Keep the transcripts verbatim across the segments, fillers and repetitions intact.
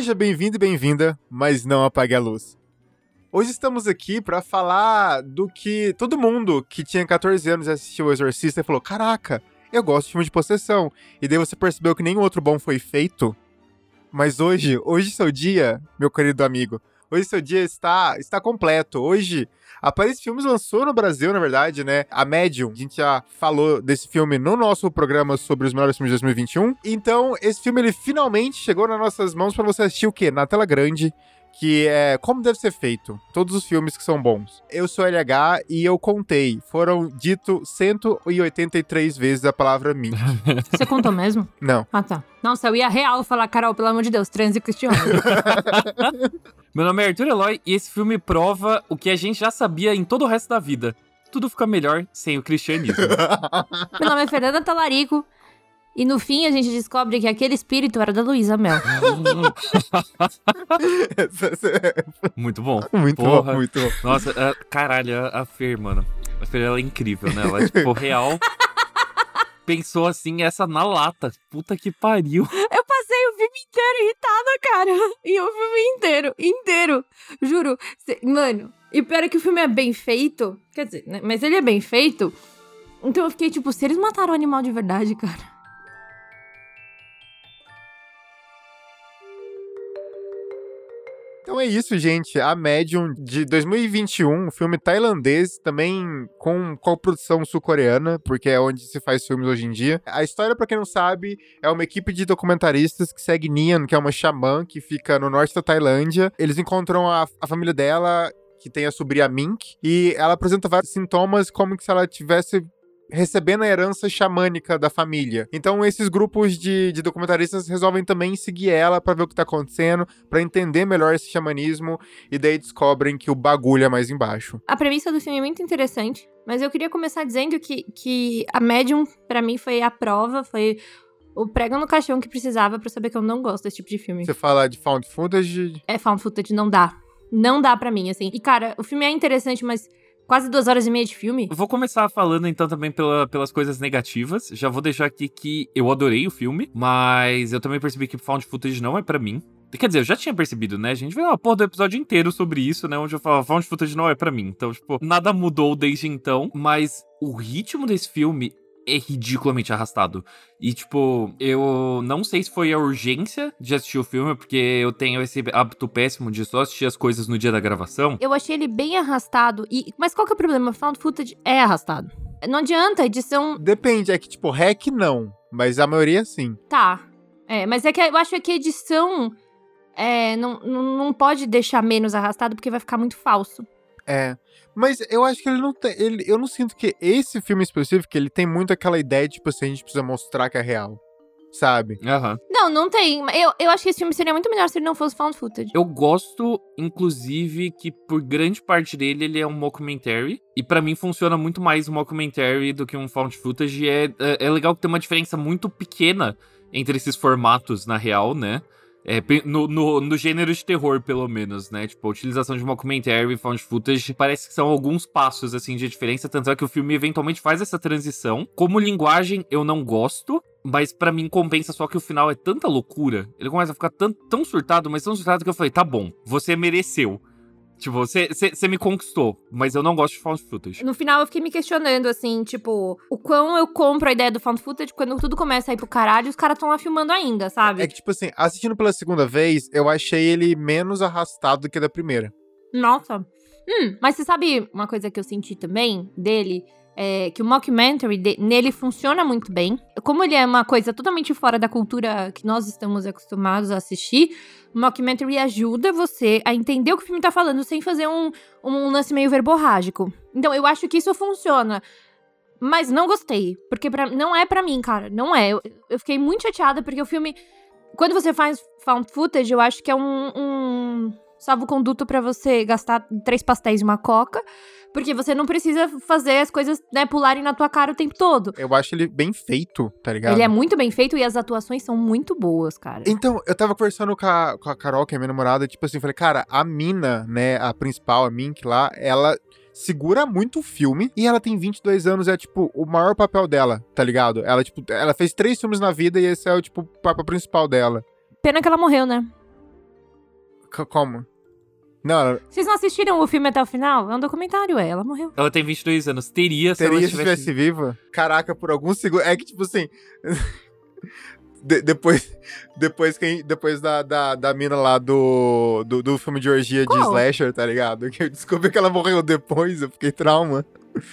Seja bem-vindo e bem-vinda, mas não apague a luz. Hoje estamos aqui pra falar do que todo mundo que tinha catorze anos e assistiu O Exorcista e falou: caraca, eu gosto de filme de possessão. E daí você percebeu que nenhum outro bom foi feito. Mas hoje, hoje seu dia, meu querido amigo, hoje seu dia está, está completo. Hoje, a Paris Filmes lançou no Brasil, na verdade, né? A Medium. A gente já falou desse filme no nosso programa sobre os melhores filmes de dois mil e vinte e um. Então, esse filme, ele finalmente chegou nas nossas mãos pra você assistir o quê? Na tela grande, que é como deve ser feito. Todos os filmes que são bons. Eu sou L H e eu contei. Foram dito cento e oitenta e três vezes a palavra Mink. Você contou mesmo? Não. Ah, tá. Nossa, eu ia real falar, Carol, pelo amor de Deus, trans e cristiano. Meu nome é Arthur Eloy e esse filme prova o que a gente já sabia em todo o resto da vida. Tudo fica melhor sem o cristianismo. Meu nome é Fernanda Talarico e no fim a gente descobre que aquele espírito era da Luísa Mel. Muito bom. Muito Porra. bom, muito bom. Nossa, a, caralho, a, a Fer, mano. A Fer, ela é incrível, né? Ela, tipo, real... Pensou assim, essa na lata. Puta que pariu. Eu passei o filme inteiro irritada, cara. E o filme inteiro, inteiro. Juro. Cê, mano, e pior é que o filme é bem feito. Quer dizer, né? Mas ele é bem feito. Então eu fiquei tipo, se eles mataram o animal de verdade, cara. Então é isso, gente. A Medium de dois mil e vinte e um, um filme tailandês, também com coprodução sul-coreana, porque é onde se faz filmes hoje em dia. A história, pra quem não sabe, é uma equipe de documentaristas que segue Nian, que é uma xamã que fica no norte da Tailândia. Eles encontram a, a família dela, que tem a sobrinha Mink, e ela apresenta vários sintomas como se ela tivesse recebendo a herança xamânica da família. Então esses grupos de, de documentaristas resolvem também seguir ela pra ver o que tá acontecendo, pra entender melhor esse xamanismo, e daí descobrem que o bagulho é mais embaixo. A premissa do filme é muito interessante, mas eu queria começar dizendo que, que a Medium, pra mim, foi a prova, foi o prego no caixão que precisava pra saber que eu não gosto desse tipo de filme. Você fala de found footage? É, found footage não dá. Não dá pra mim, assim. E, cara, o filme é interessante, mas quase duas horas e meia de filme. Vou começar falando então também pela, pelas coisas negativas. Já vou deixar aqui que eu adorei o filme, mas eu também percebi que found footage não é pra mim. Quer dizer, eu já tinha percebido, né? A gente viu uma porra do episódio inteiro sobre isso, né? Onde eu falava, found footage não é pra mim. Então, tipo, nada mudou desde então, mas o ritmo desse filme é ridiculamente arrastado. E, tipo, eu não sei se foi a urgência de assistir o filme, porque eu tenho esse hábito péssimo de só assistir as coisas no dia da gravação. Eu achei ele bem arrastado. E... Mas qual que é o problema? Found footage é arrastado. Não adianta, a edição... Depende, é que, tipo, hack não, mas a maioria sim. Tá. É, mas é que eu acho que a edição é, não, não, não pode deixar menos arrastado, porque vai ficar muito falso. É, mas eu acho que ele não tem, ele, eu não sinto que esse filme específico, ele tem muito aquela ideia de, tipo assim, a gente precisa mostrar que é real, sabe? Aham. Não, não tem. Eu, eu acho que esse filme seria muito melhor se ele não fosse found footage. Eu gosto, inclusive, que por grande parte dele ele é um mockumentary. E pra mim funciona muito mais um mockumentary do que um found footage. E é, é, é legal que tem uma diferença muito pequena entre esses formatos, na real, né? É, no, no, no gênero de terror, pelo menos, né? Tipo, a utilização de mockumentary e found footage parece que são alguns passos, assim, de diferença. Tanto é que o filme eventualmente faz essa transição. Como linguagem, eu não gosto, mas pra mim compensa só que o final é tanta loucura. Ele começa a ficar tão, tão surtado, mas tão surtado que eu falei, tá bom, você mereceu. Tipo, você me conquistou, mas eu não gosto de found footage. No final eu fiquei me questionando, assim, tipo, o quão eu compro a ideia do found footage quando tudo começa a ir pro caralho e os caras tão lá filmando ainda, sabe? É que, tipo assim, assistindo pela segunda vez, eu achei ele menos arrastado do que da primeira. Nossa. Hum, mas você sabe uma coisa que eu senti também dele? É que o mockumentary de, nele funciona muito bem. Como ele é uma coisa totalmente fora da cultura que nós estamos acostumados a assistir, o mockumentary ajuda você a entender o que o filme tá falando sem fazer um, um lance meio verborrágico. Então, eu acho que isso funciona. Mas não gostei. Porque pra, não é pra mim, cara. Não é. Eu, eu fiquei muito chateada porque o filme... Quando você faz found footage, eu acho que é um... um salvo-conduto pra você gastar três pastéis e uma coca, porque você não precisa fazer as coisas, né, pularem na tua cara o tempo todo. Eu acho ele bem feito, tá ligado? Ele é muito bem feito e as atuações são muito boas, cara. Então, eu tava conversando com a, com a Carol, que é minha namorada, tipo assim, falei, cara, a mina, né, a principal, a Mink lá, ela segura muito o filme e ela tem vinte e dois anos, é, tipo, o maior papel dela, tá ligado? Ela, tipo, ela fez três filmes na vida e esse é o, tipo, o papel principal dela. Pena que ela morreu, né? C- como? Não, ela Vocês não assistiram o filme até o final? É um documentário, é. Ela morreu. Ela tem vinte e dois anos. Teria, se teria ela se estivesse viva? Caraca, por alguns segundos. É que, tipo assim. de- depois depois, que, depois da, da, da mina lá do, do, do filme de orgia de Qual? Slasher, tá ligado? Que eu descobri que ela morreu depois, eu fiquei trauma.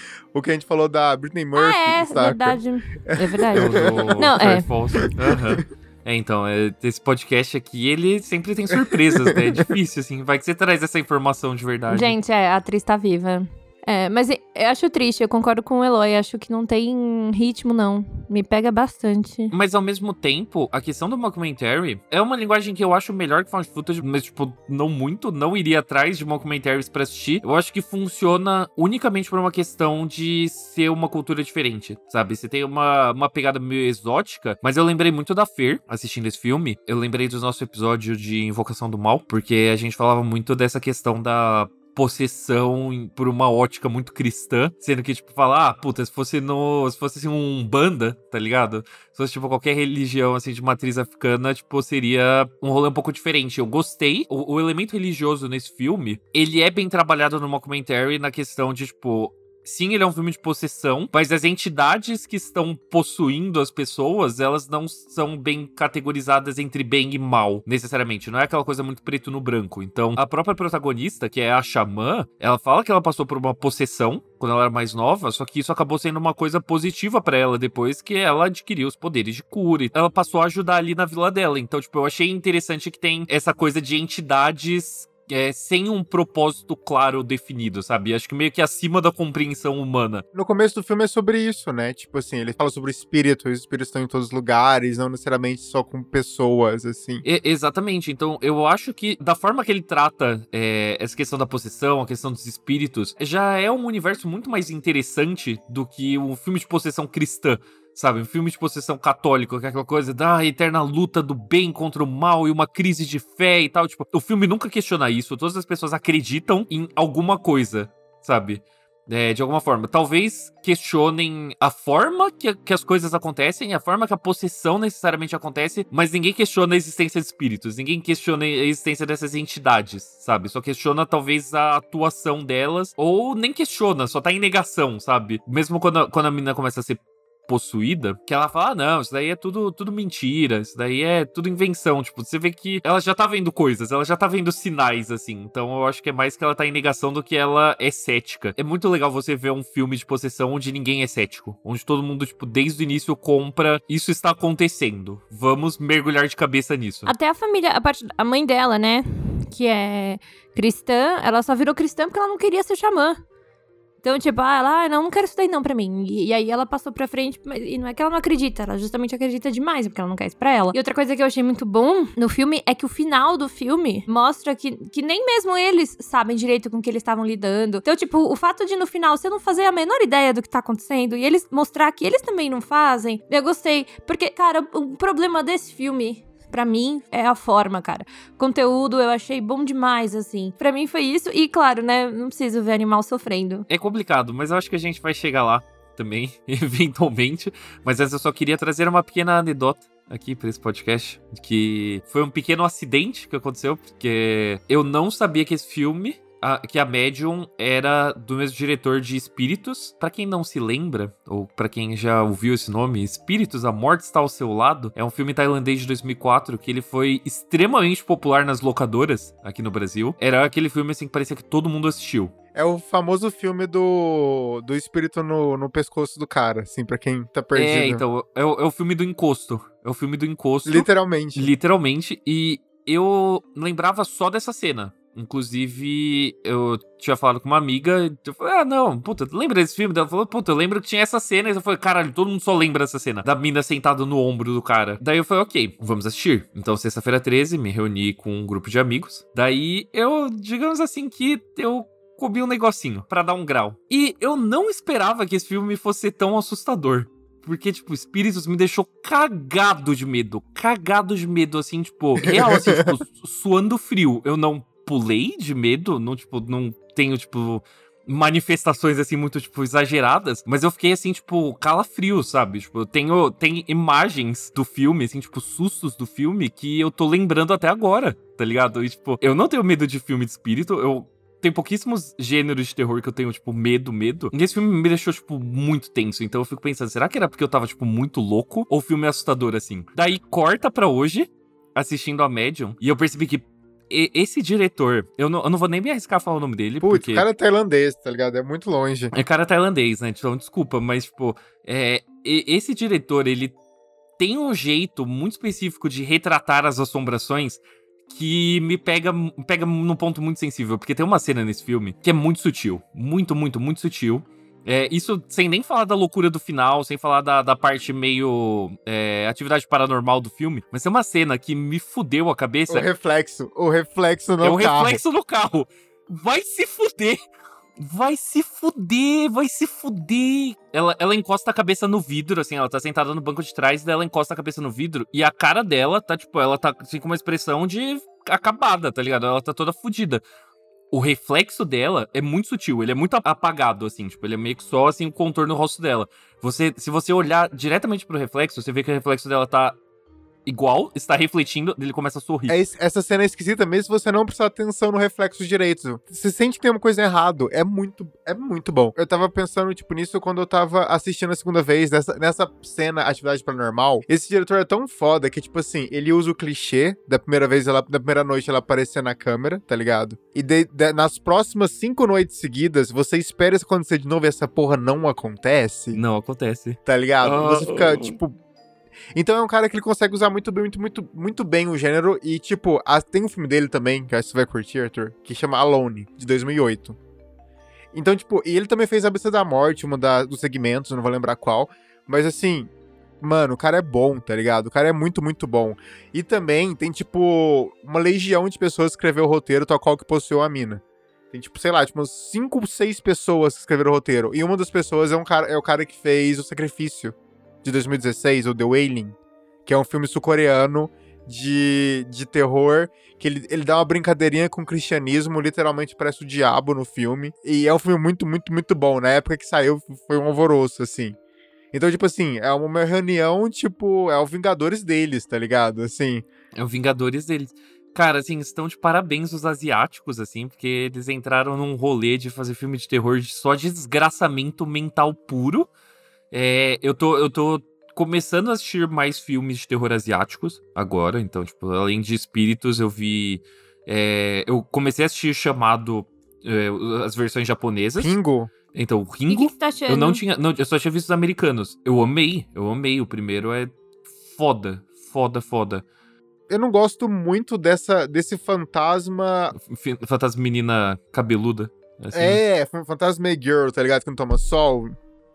O que a gente falou da Britney Murphy, Ah, é, saca? verdade. É verdade. Do Não, é. Fire Falls. Aham. É, então, é, esse podcast aqui, ele sempre tem surpresas, né? É difícil, assim. Vai que você traz essa informação de verdade. Gente, é, a atriz tá viva. É, mas eu acho triste, eu concordo com o Eloy, acho que não tem ritmo, não. Me pega bastante. Mas, ao mesmo tempo, a questão do mockumentary é uma linguagem que eu acho melhor que found footage, mas, tipo, não muito, não iria atrás de mockumentaries pra assistir. Eu acho que funciona unicamente por uma questão de ser uma cultura diferente, sabe? Você tem uma, uma pegada meio exótica, mas eu lembrei muito da Fer assistindo esse filme. Eu lembrei do nosso episódio de Invocação do Mal, porque a gente falava muito dessa questão da possessão em- por uma ótica muito cristã, sendo que, tipo, falar, ah, puta, se fosse no, se fosse, assim, um banda, tá ligado? Se fosse, tipo, qualquer religião, assim, de matriz africana, tipo, seria um rolê um pouco diferente. Eu gostei. O, o elemento religioso nesse filme, ele é bem trabalhado no mockumentary na questão de, tipo, sim, ele é um filme de possessão, mas as entidades que estão possuindo as pessoas, elas não são bem categorizadas entre bem e mal, necessariamente. Não é aquela coisa muito preto no branco. Então, a própria protagonista, que é a xamã, ela fala que ela passou por uma possessão quando ela era mais nova, só que isso acabou sendo uma coisa positiva pra ela depois que ela adquiriu os poderes de cura. Ela passou a ajudar ali na vila dela. Então, tipo, eu achei interessante que tem essa coisa de entidades É, sem um propósito claro definido, sabe? Acho que meio que acima da compreensão humana. No começo do filme é sobre isso, né? Tipo assim, ele fala sobre espírito, os espíritos estão em todos os lugares, não necessariamente só com pessoas, assim. E- exatamente. Então, eu acho que da forma que ele trata é, essa questão da possessão, a questão dos espíritos, já é um universo muito mais interessante do que um filme de possessão cristã. Sabe, um filme de possessão católico, que é aquela coisa da eterna luta do bem contra o mal e uma crise de fé e tal. Tipo, o filme nunca questiona isso. Todas as pessoas acreditam em alguma coisa, sabe? É, de alguma forma. Talvez questionem a forma que, que as coisas acontecem, a forma que a possessão necessariamente acontece, mas ninguém questiona a existência de espíritos, ninguém questiona a existência dessas entidades, sabe? Só questiona talvez a atuação delas, ou nem questiona, só tá em negação, sabe? Mesmo quando a, quando a menina começa a ser possuída, que ela fala, ah, não, isso daí é tudo, tudo mentira, isso daí é tudo invenção, tipo, você vê que ela já tá vendo coisas, ela já tá vendo sinais, assim, então eu acho que é mais que ela tá em negação do que ela é cética. É muito legal você ver um filme de possessão onde ninguém é cético, onde todo mundo, tipo, desde o início compra, isso está acontecendo, vamos mergulhar de cabeça nisso. Até a família, a, parte, a mãe dela, né, que é cristã, ela só virou cristã porque ela não queria ser xamã. Então, tipo, ah, ela, ah, não, não quero isso daí não pra mim. E, e aí ela passou pra frente, mas, e não é que ela não acredita, ela justamente acredita demais, porque ela não quer isso pra ela. E outra coisa que eu achei muito bom no filme é que o final do filme mostra que, que nem mesmo eles sabem direito com o que eles estavam lidando. Então, tipo, o fato de no final você não fazer a menor ideia do que tá acontecendo e eles mostrar que eles também não fazem, eu gostei. Porque, cara, o, o problema desse filme, pra mim, é a forma, cara. Conteúdo eu achei bom demais, assim. Pra mim foi isso. E, claro, né, não preciso ver animal sofrendo. É complicado, mas eu acho que a gente vai chegar lá também, eventualmente. Mas essa eu só queria trazer uma pequena anedota aqui pra esse podcast, que foi um pequeno acidente que aconteceu, porque eu não sabia que esse filme... A, que a Medium era do mesmo diretor de Espíritos. Pra quem não se lembra, ou pra quem já ouviu esse nome, Espíritos, A Morte Está ao Seu Lado, é um filme tailandês de dois mil e quatro que ele foi extremamente popular nas locadoras aqui no Brasil. Era aquele filme assim que parecia que todo mundo assistiu. É o famoso filme do, do espírito no, no pescoço do cara, assim, pra quem tá perdido. É, então, é o, é o filme do encosto. É o filme do encosto. Literalmente. Literalmente. E eu lembrava só dessa cena. Inclusive, eu tinha falado com uma amiga, eu falei, ah, não, puta, lembra desse filme? Ela falou, puta, eu lembro que tinha essa cena. E eu falei, caralho, todo mundo só lembra dessa cena, da mina sentada no ombro do cara. Daí eu falei, ok, vamos assistir. Então, sexta-feira treze, me reuni com um grupo de amigos. Daí, eu, digamos assim, que eu comi um negocinho pra dar um grau. E eu não esperava que esse filme fosse tão assustador. Porque, tipo, Espíritos me deixou cagado de medo. Cagado de medo, assim, tipo, real, assim, tipo, suando frio. Eu não pulei de medo, não, tipo, não tenho, tipo, manifestações, assim, muito, tipo, exageradas, mas eu fiquei, assim, tipo, calafrio, sabe? Tipo, eu tenho, tem imagens do filme, assim, tipo, sustos do filme que eu tô lembrando até agora, tá ligado? E, tipo, eu não tenho medo de filme de espírito, eu tem pouquíssimos gêneros de terror que eu tenho, tipo, medo, medo. E esse filme me deixou, tipo, muito tenso. Então eu fico pensando, será que era porque eu tava, tipo, muito louco? Ou o filme é assustador, assim? Daí corta pra hoje, assistindo a Medium, e eu percebi que e- esse diretor, eu não, eu não vou nem me arriscar a falar o nome dele, Putz, porque... o cara é tailandês, tá ligado? É muito longe. É cara tailandês, né? Então, desculpa, mas, tipo, é, e- esse diretor, ele tem um jeito muito específico de retratar as assombrações que me pega, pega num ponto muito sensível. Porque tem uma cena nesse filme que é muito sutil. Muito, muito, muito sutil. É, isso sem nem falar da loucura do final, sem falar da, da parte meio é, atividade paranormal do filme. Mas tem uma cena que me fudeu a cabeça. O reflexo, o reflexo no é o carro. reflexo no carro. Vai se fuder. Vai se fuder, vai se fuder. Ela, ela encosta a cabeça no vidro, assim, ela tá sentada no banco de trás, daí ela encosta a cabeça no vidro, e a cara dela tá, tipo, ela tá, assim, com uma expressão de acabada, tá ligado? Ela tá toda fudida. O reflexo dela é muito sutil, ele é muito apagado, assim, tipo, ele é meio que só, assim, o contorno do rosto dela. Você, se você olhar diretamente pro reflexo, você vê que o reflexo dela tá igual, está refletindo, ele começa a sorrir. É, es- essa cena é esquisita mesmo se você não prestar atenção no reflexo direito. Você sente que tem uma coisa errada. É muito, é muito bom. Eu tava pensando, tipo, nisso quando eu tava assistindo a segunda vez, nessa, nessa cena Atividade Paranormal. Esse diretor é tão foda que, tipo assim, ele usa o clichê da primeira vez, ela, da primeira noite ela aparecer na câmera, tá ligado? E de- de- nas próximas cinco noites seguidas, você espera isso acontecer de novo e essa porra não acontece, Não acontece. tá ligado? Ah. Você fica, tipo... Então é um cara que ele consegue usar muito bem, muito, muito, muito bem o gênero. E, tipo, a- tem um filme dele também, que acho que você vai curtir, Arthur, que chama Alone, de dois mil e oito. Então, tipo, e ele também fez A Besta da Morte, uma da, dos segmentos, eu não vou lembrar qual. Mas, assim, mano, o cara é bom, tá ligado? O cara é muito, muito bom. E também tem, tipo, uma legião de pessoas que escreveu o roteiro, tal qual que possuiu a mina. Tem, tipo, sei lá, tipo, umas cinco, seis pessoas que escreveram o roteiro. E uma das pessoas é, um cara, é o cara que fez O Sacrifício, de dois mil e dezesseis, o The Wailing, que é um filme sul-coreano de, de terror, que ele, ele dá uma brincadeirinha com o cristianismo, literalmente parece o diabo no filme. E é um filme muito, muito, muito bom. Na época que saiu, foi um alvoroço, assim. Então, tipo assim, é uma reunião, tipo, é o Vingadores deles, tá ligado? Assim, É o Vingadores deles. Cara, assim, estão de parabéns os asiáticos, assim, porque eles entraram num rolê de fazer filme de terror de só desgraçamento mental puro. É, eu tô, eu tô começando a assistir mais filmes de terror asiáticos agora, então, tipo, além de Espíritos, eu vi... é, eu comecei a assistir Chamado, é, as versões japonesas. Ringo, Então, o E o que, Ringo, que você tá achando? eu não tinha... Não, eu só tinha visto os americanos. Eu amei, eu amei. O primeiro é foda, foda, foda. eu não gosto muito dessa, desse fantasma... F- Fantasma menina cabeluda. Assim. É, fan- fantasma girl, tá ligado? Que não toma sol.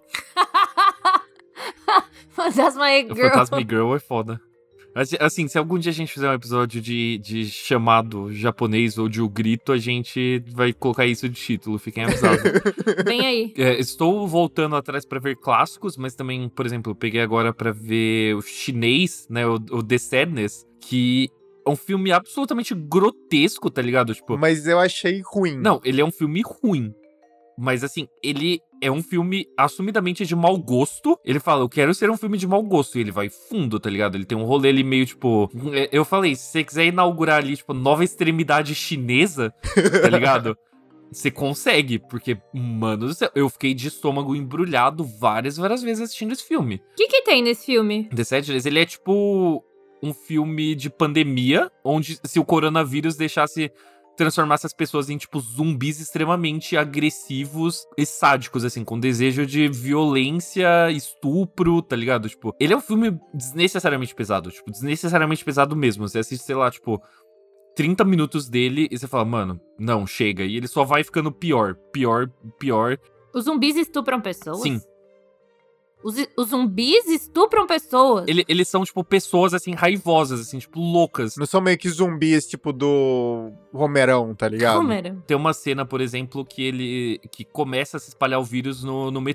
Fantasma aí, O girl. Fantasma Girl é foda. Assim, assim, se algum dia a gente fizer um episódio de, de chamado japonês ou de O Grito, a gente vai colocar isso de título, fiquem avisados. Vem aí. É, estou voltando atrás pra ver clássicos, mas também, por exemplo, eu peguei agora pra ver o chinês, né, o, o The Sadness, que é um filme absolutamente grotesco, tá ligado? Tipo, Mas eu achei ruim. não, ele é um filme ruim. Mas, assim, ele é um filme assumidamente de mau gosto. Ele fala, eu quero ser um filme de mau gosto. E ele vai fundo, tá ligado? Ele tem um rolê ali meio, tipo... é, Eu falei, se você quiser inaugurar ali, tipo, nova extremidade chinesa, tá ligado? Você consegue, porque, mano do céu, eu fiquei de estômago embrulhado várias, várias vezes assistindo esse filme. O que que tem nesse filme? The Sadness, ele é, tipo, um filme de pandemia, onde se o coronavírus deixasse... transformasse as pessoas em, tipo, zumbis extremamente agressivos e sádicos, assim, com desejo de violência, estupro, tá ligado? Tipo, ele é um filme desnecessariamente pesado, tipo, desnecessariamente pesado mesmo. Você assiste, sei lá, tipo, trinta minutos dele e você fala, mano, não, chega. E ele só vai ficando pior, pior, pior. Os zumbis estupram pessoas? Sim. Os, os zumbis estupram pessoas? Ele, eles são, tipo, pessoas, assim, raivosas, assim, tipo, loucas. Não são meio que zumbis, tipo, do Romerão, tá ligado? Romero. Tem uma cena, por exemplo, que ele que começa a se espalhar o vírus no, no metrô.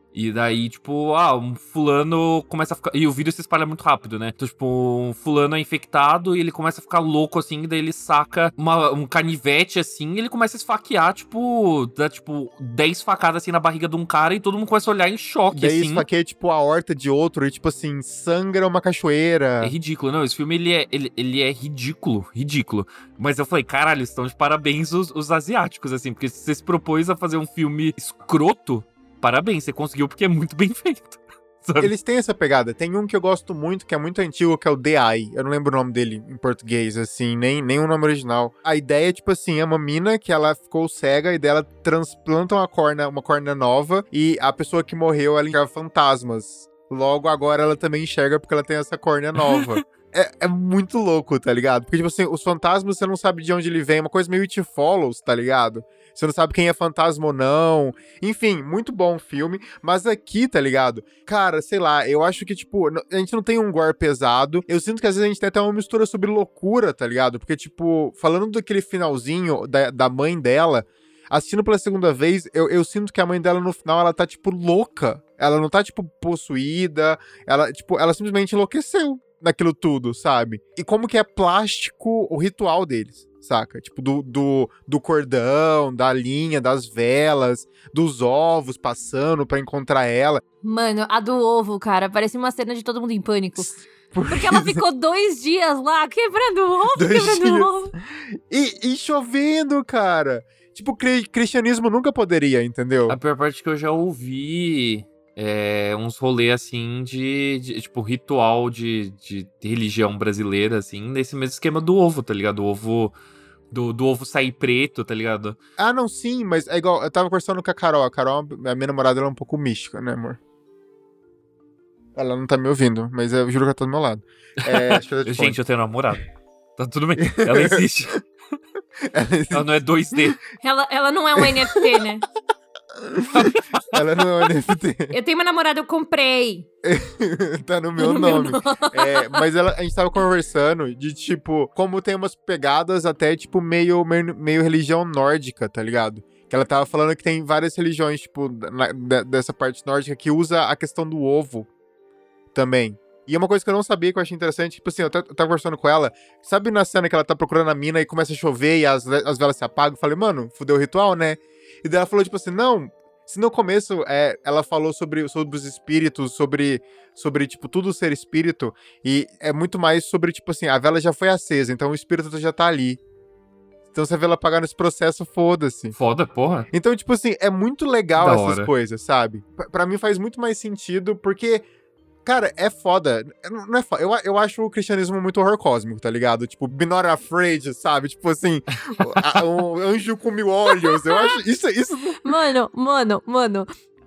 E daí, tipo, ah, um fulano começa a ficar... E o vírus se espalha muito rápido, né? Então, tipo, um fulano é infectado e ele começa a ficar louco, assim, e daí ele saca uma, um canivete, assim, e ele começa a esfaquear, tipo, dá, tipo, dez facadas, assim, na barriga de um cara e todo mundo começa a olhar em choque, Daí assim. esfaqueia, tipo, a horta de outro e, tipo assim, sangra uma cachoeira. É ridículo. Não, esse filme, ele é, ele, ele é ridículo, ridículo. Mas eu falei, caralho, estão de parabéns os, os asiáticos, assim, porque se você se propôs a fazer um filme escroto, parabéns, você conseguiu porque é muito bem feito. Sabe? Eles têm essa pegada. Tem um que eu gosto muito, que é muito antigo, que é o The Eye. Eu não lembro o nome dele em português, assim, nem, nem o nome original. A ideia é, tipo assim, é uma mina que ela ficou cega e dela transplantam uma córnea, uma córnea nova e a pessoa que morreu, ela enxerga fantasmas. Logo, agora ela também enxerga porque ela tem essa córnea nova. É, é muito louco, tá ligado? Porque, tipo assim, os fantasmas, você não sabe de onde ele vem. Uma coisa meio It Follows, tá ligado? Você não sabe quem é fantasma ou não. Enfim, muito bom o filme. Mas aqui, tá ligado? Cara, sei lá, eu acho que, tipo, a gente não tem um gore pesado. Eu sinto que às vezes a gente tem até uma mistura sobre loucura, tá ligado? Porque, tipo, falando daquele finalzinho da, da mãe dela, assistindo pela segunda vez, eu, eu sinto que a mãe dela no final, ela tá, tipo, louca. Ela não tá, tipo, possuída. Ela, tipo, ela simplesmente enlouqueceu naquilo tudo, sabe? E como que é plástico o ritual deles, saca? Tipo, do, do, do cordão, da linha, das velas, dos ovos passando pra encontrar ela. Mano, a do ovo, cara, parece uma cena de Todo Mundo em Pânico. Por Porque ela ficou dois dias lá quebrando o ovo, Dois quebrando dias. o ovo. E, e chovendo, cara. Tipo, cri cristianismo nunca poderia, entendeu? A pior parte é que eu já ouvi é, uns rolês, assim, de, de, tipo, ritual de, de religião brasileira, assim, nesse mesmo esquema do ovo, tá ligado? O ovo... Do, do ovo sair preto, tá ligado? Ah, não, sim, mas é igual, eu tava conversando com a Carol. A Carol, a minha namorada, ela é um pouco mística, né, amor? Ela não tá me ouvindo, mas eu juro que ela tá do meu lado. É, acho que eu Gente, eu tenho namorado. Tá tudo bem. Ela existe. ela, Ela não é dois D. Ela, ela não é um N F T, né? ela não é um N F T. Eu tenho uma namorada, eu comprei. Tá no meu No nome. meu É, mas ela, a gente tava conversando de, tipo, como tem umas pegadas até, tipo, meio, meio, meio religião nórdica, tá ligado? Que ela tava falando que tem várias religiões, tipo, na, de, dessa parte nórdica que usa a questão do ovo também. E é uma coisa que eu não sabia, que eu achei interessante, tipo assim, eu tava conversando com ela, sabe na cena que ela tá procurando a mina e começa a chover e as, as velas se apagam? Eu falei, mano, fudeu o ritual, né? E daí ela falou, tipo assim, não, se no começo é, ela falou sobre, sobre os espíritos, sobre, sobre, tipo, tudo ser espírito, e é muito mais sobre, tipo assim, a vela já foi acesa, então o espírito já tá ali. Então se a vela apagar nesse processo, foda-se. Foda, porra. Então, tipo assim, é muito legal Da essas hora. coisas, sabe? Pra, pra mim faz muito mais sentido, porque... Cara, é foda. Não é foda. Eu, eu acho o cristianismo muito horror cósmico, tá ligado? Tipo, Be Not Afraid, sabe? Tipo assim, um anjo com mil olhos. Eu acho isso... isso... Mano, mano, mano.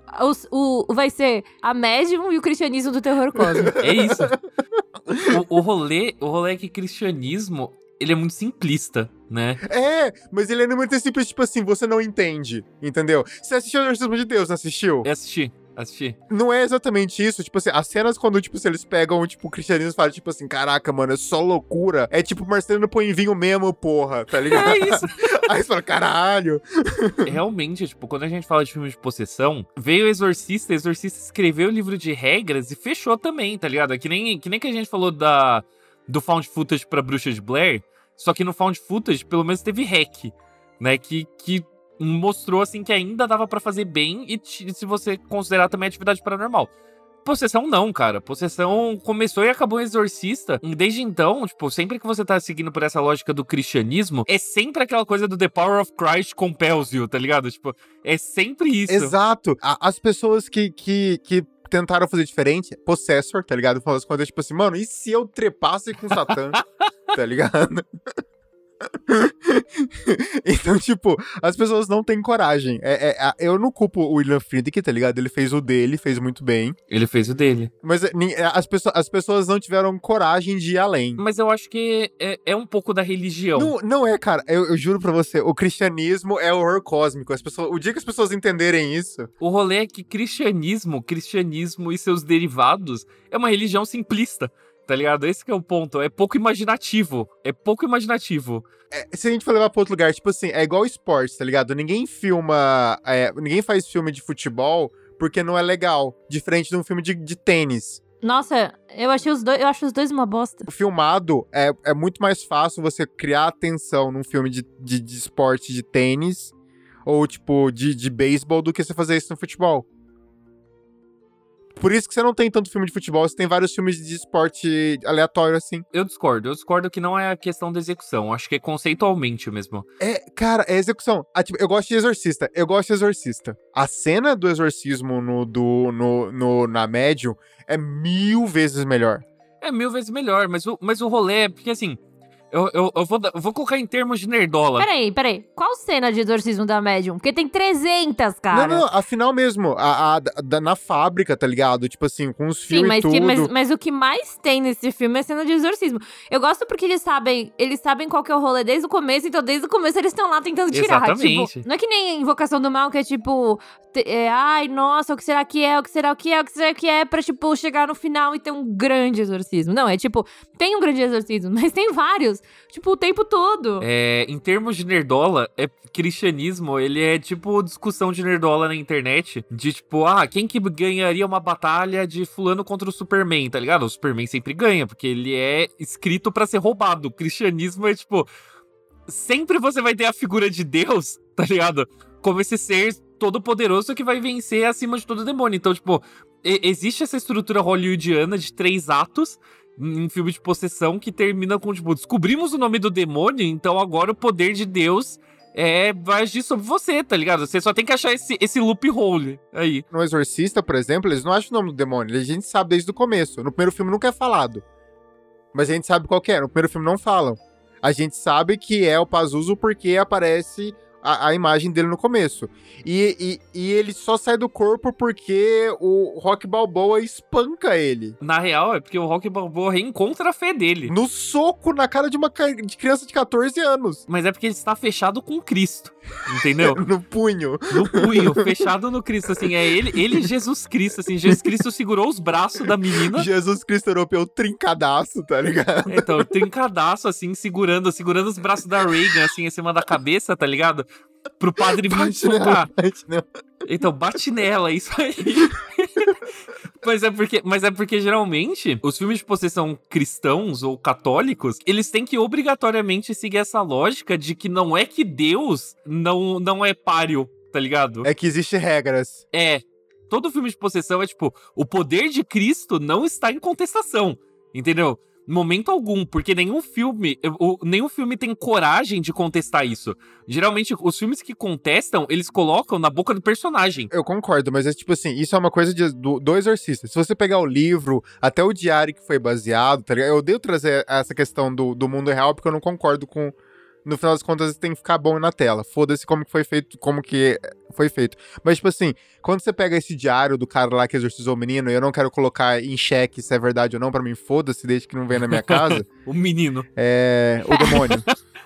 O, o, vai ser a médium e o cristianismo do terror cósmico. É isso. O, o, rolê, o rolê é que cristianismo, ele é muito simplista, né? É, mas ele é muito simples, tipo assim, você não entende, entendeu? Você assistiu o Exorcismo de Deus, não assistiu? Eu assisti, assisti. Não é exatamente isso, tipo assim, as cenas quando, tipo, se eles pegam, tipo, o cristianismo e falam, tipo assim, caraca, mano, é só loucura. É tipo Marcelino põe vinho mesmo, porra, tá ligado? É isso. Aí você fala, caralho. Realmente, tipo, quando a gente fala de filme de possessão, veio o Exorcista, o Exorcista escreveu o livro de regras e fechou também, tá ligado? Que nem, que nem que a gente falou da, do Found Footage pra Bruxa de Blair, só que no Found Footage, pelo menos teve hack, né? Que, que mostrou, assim, que ainda dava pra fazer bem e se você considerar também atividade paranormal. Possessão não, cara. Possessão começou e acabou em Exorcista. E desde então, tipo, sempre que você tá seguindo por essa lógica do cristianismo, é sempre aquela coisa do The Power of Christ compels you, tá ligado? Tipo, é sempre isso. Exato. A- as pessoas que, que, que tentaram fazer diferente, Possessor, tá ligado? Falando as coisas, tipo assim, mano, e se eu trepasse com Satã? Tá ligado? Então, tipo, as pessoas não têm coragem. É, é, a- eu não culpo o William Friedkin, tá ligado? Ele fez o dele, fez muito bem. Ele fez o dele. Mas é, nin- é, as, pessoas, as pessoas não tiveram coragem de ir além. Mas eu acho que é, é um pouco da religião. Não, não é, cara. Eu, eu juro pra você, o cristianismo é horror cósmico. As pessoas, o dia que as pessoas entenderem isso... O rolê é que cristianismo, cristianismo e seus derivados é uma religião simplista, tá ligado? Esse que é o ponto. É pouco imaginativo. É pouco imaginativo. É, se a gente for levar pra outro lugar, tipo assim, é igual esporte, tá ligado? Ninguém filma... é, ninguém faz filme de futebol porque não é legal. Diferente de um filme de, de tênis. Nossa, eu achei os dois, eu acho os dois uma bosta. O filmado é, é muito mais fácil você criar atenção num filme de, de, de esporte de tênis ou, tipo, de, de beisebol do que você fazer isso no futebol. Por isso que você não tem tanto filme de futebol, você tem vários filmes de esporte aleatório, assim. Eu discordo, eu discordo que não é a questão da execução, acho que é conceitualmente mesmo. É, cara, é execução. Ah, tipo, eu gosto de Exorcista, eu gosto de Exorcista. A cena do exorcismo no, do, no, no, na Medium é mil vezes melhor. É mil vezes melhor, mas o, mas o rolê é porque, assim, eu, eu, eu, vou, eu vou colocar em termos de nerdola. Peraí, peraí. Qual cena de exorcismo da Medium? Porque tem trezentas, cara. Não, não, afinal mesmo, a, a, da, na fábrica, tá ligado? Tipo assim, com os fios Sim, mas, e tudo. que, mas, mas o que mais tem nesse filme é cena de exorcismo. Eu gosto porque eles sabem, eles sabem qual que é o rolê desde o começo, então desde o começo eles estão lá tentando tirar. Exatamente. Tipo, não é que nem Invocação do Mal, que é tipo, te, é, ai, nossa, o que será que é, o que será o que é, o que será que é, pra, tipo, chegar no final e ter um grande exorcismo. Não, é tipo, tem um grande exorcismo, mas tem vários, tipo, o tempo todo. É, em termos de nerdola, é, cristianismo, ele é tipo discussão de nerdola na internet, de tipo, ah, quem que ganharia uma batalha de fulano contra o Superman, tá ligado? O Superman sempre ganha, porque ele é escrito pra ser roubado. O cristianismo é tipo, sempre você vai ter a figura de Deus, tá ligado? Como esse ser todo poderoso que vai vencer acima de todo demônio. Então, tipo, e- existe essa estrutura hollywoodiana de três atos em filme de possessão que termina com, tipo, descobrimos o nome do demônio, então agora o poder de Deus é, vai agir sobre você, tá ligado? Você só tem que achar esse, esse loophole aí. No Exorcista, por exemplo, eles não acham o nome do demônio, a gente sabe desde o começo. No primeiro filme nunca é falado, mas a gente sabe qual que é. No primeiro filme não falam. A gente sabe que é o Pazuzu porque aparece a, a imagem dele no começo. E, e, e ele só sai do corpo porque o Rock Balboa espanca ele. Na real, é porque o Rock Balboa reencontra a fé dele. No soco na cara de uma ca- de criança de catorze anos. Mas é porque ele está fechado com Cristo, entendeu? No punho. No punho, fechado no Cristo, assim, é ele, ele e Jesus Cristo, assim, Jesus Cristo segurou os braços da menina. Jesus Cristo europeu trincadaço, tá ligado? Então, tem um cadastro, assim, segurando, segurando os braços da Reagan, assim, em cima da cabeça, tá ligado? Pro padre vir Bate nela, socar. bate nela. Então, bate nela, isso aí. Mas é, porque, mas é porque, geralmente, os filmes de possessão cristãos ou católicos, eles têm que obrigatoriamente seguir essa lógica de que não é que Deus não, não é páreo, tá ligado? É que existe regras. É. Todo filme de possessão é tipo, o poder de Cristo não está em contestação, entendeu? Momento algum, porque nenhum filme, o, nenhum filme tem coragem de contestar isso. Geralmente, os filmes que contestam, eles colocam na boca do personagem. Eu concordo, mas é tipo assim, isso é uma coisa de, do, do Exorcista. Se você pegar o livro, até o diário que foi baseado, tá ligado? Eu odeio trazer essa questão do, do mundo real, porque eu não concordo com... No final das contas, tem que ficar bom na tela. Foda-se como que foi feito, como que foi feito. Mas, tipo assim, quando você pega esse diário do cara lá que exorcizou o menino, e eu não quero colocar em xeque se é verdade ou não, pra mim, foda-se, desde que não venha na minha casa. O menino. É... O demônio.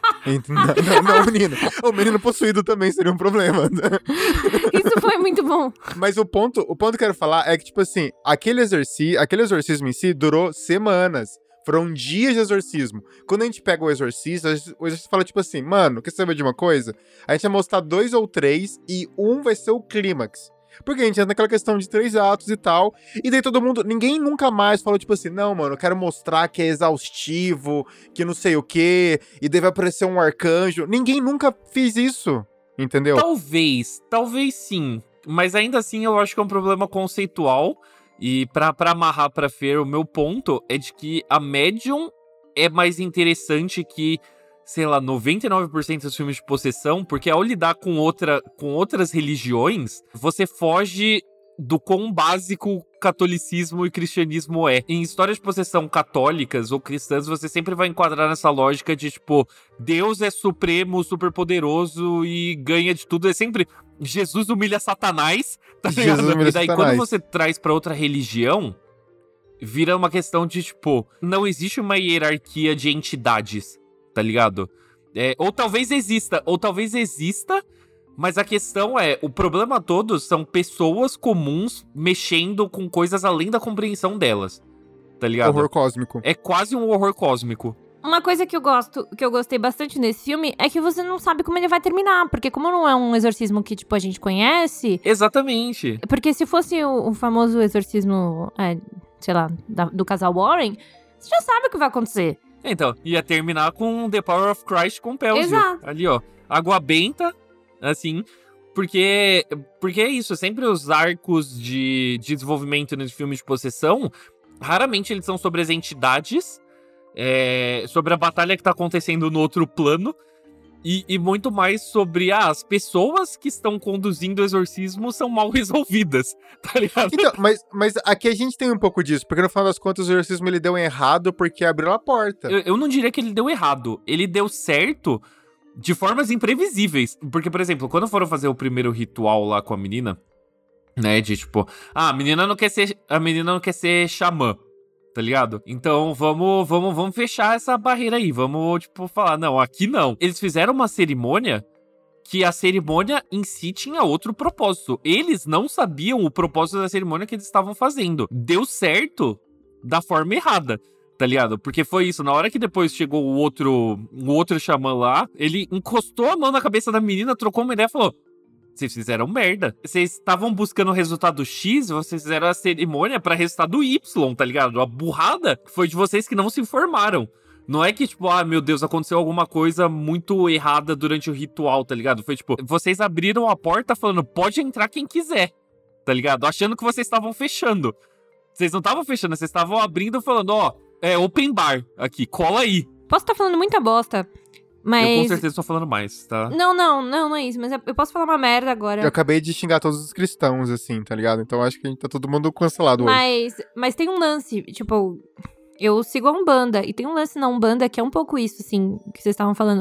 não, não, não, o menino. O menino possuído também seria um problema. Isso foi muito bom. Mas o ponto, o ponto que eu quero falar é que, tipo assim, aquele, exorci aquele exorcismo em si durou semanas. Foram dias de exorcismo. Quando a gente pega o exorcista, o exorcista fala tipo assim, mano, quer saber de uma coisa? A gente vai mostrar dois ou três e um vai ser o clímax. Porque a gente entra naquela questão de três atos e tal. E daí todo mundo, ninguém nunca mais falou tipo assim, não, mano, eu quero mostrar que é exaustivo, que não sei o quê, e deve aparecer um arcanjo. Ninguém nunca fez isso, entendeu? Talvez, talvez sim. Mas ainda assim eu acho que é um problema conceitual. E pra, pra amarrar pra Fer, o meu ponto é de que a Medium é mais interessante que, sei lá, noventa e nove por cento dos filmes de possessão, porque ao lidar com, outra, com outras religiões, você foge do quão básico o catolicismo e cristianismo é. Em histórias de possessão católicas ou cristãs, você sempre vai enquadrar nessa lógica de, tipo, Deus é supremo, super poderoso e ganha de tudo. É sempre Jesus humilha Satanás, tá ligado? Jesus humilha E daí, Satanás. quando você traz pra outra religião, vira uma questão de, tipo, não existe uma hierarquia de entidades, tá ligado? É, ou talvez exista, ou talvez exista, mas a questão é, o problema todo são pessoas comuns mexendo com coisas além da compreensão delas, tá ligado? Horror cósmico. É quase um horror cósmico. Uma coisa que eu gosto, que eu gostei bastante nesse filme é que você não sabe como ele vai terminar. Porque como não é um exorcismo que, tipo, a gente conhece... Exatamente. Porque se fosse o, o famoso exorcismo, é, sei lá, da, do casal Warren, você já sabe o que vai acontecer. Então, ia terminar com The Power of Christ Compels You. Exato. Ali, ó. Água benta, assim... Porque, porque é isso, sempre os arcos de, de desenvolvimento nesse filme de possessão, raramente eles são sobre as entidades, é, sobre a batalha que tá acontecendo no outro plano, e, e muito mais sobre ah, as pessoas que estão conduzindo o exorcismo são mal resolvidas, tá ligado? Então, mas, mas aqui a gente tem um pouco disso, porque no final das contas o exorcismo ele deu errado porque abriu a porta. Eu, eu não diria que ele deu errado, ele deu certo... de formas imprevisíveis. Porque, por exemplo, quando foram fazer o primeiro ritual lá com a menina, né, de tipo, ah, a menina não quer ser, a menina não quer ser xamã, tá ligado? Então, vamos, vamos, vamos fechar essa barreira aí, vamos, tipo, falar, não, aqui não. Eles fizeram uma cerimônia que a cerimônia em si tinha outro propósito. Eles não sabiam o propósito da cerimônia que eles estavam fazendo. Deu certo da forma errada. Tá ligado? Porque foi isso, na hora que depois chegou o outro, o outro xamã lá, ele encostou a mão na cabeça da menina, trocou uma ideia e falou: vocês fizeram merda. Vocês estavam buscando o resultado X, vocês fizeram a cerimônia pra resultado Y, tá ligado? A burrada foi de vocês que não se informaram. Não é que, tipo, ah, meu Deus, aconteceu alguma coisa muito errada durante o ritual, tá ligado? Foi, tipo, vocês abriram a porta falando, pode entrar quem quiser, tá ligado? Achando que vocês estavam fechando. Vocês não estavam fechando, vocês estavam abrindo falando, ó, é open bar aqui, cola aí. Posso estar falando muita bosta, mas... Eu com certeza tô falando mais, tá? Não, não, não, não é isso, mas eu posso falar uma merda agora. Eu acabei de xingar todos os cristãos, assim, tá ligado? Então acho que a gente tá todo mundo cancelado hoje. Mas, mas tem um lance, tipo... Eu sigo a Umbanda, e tem um lance na Umbanda que é um pouco isso, assim, que vocês estavam falando,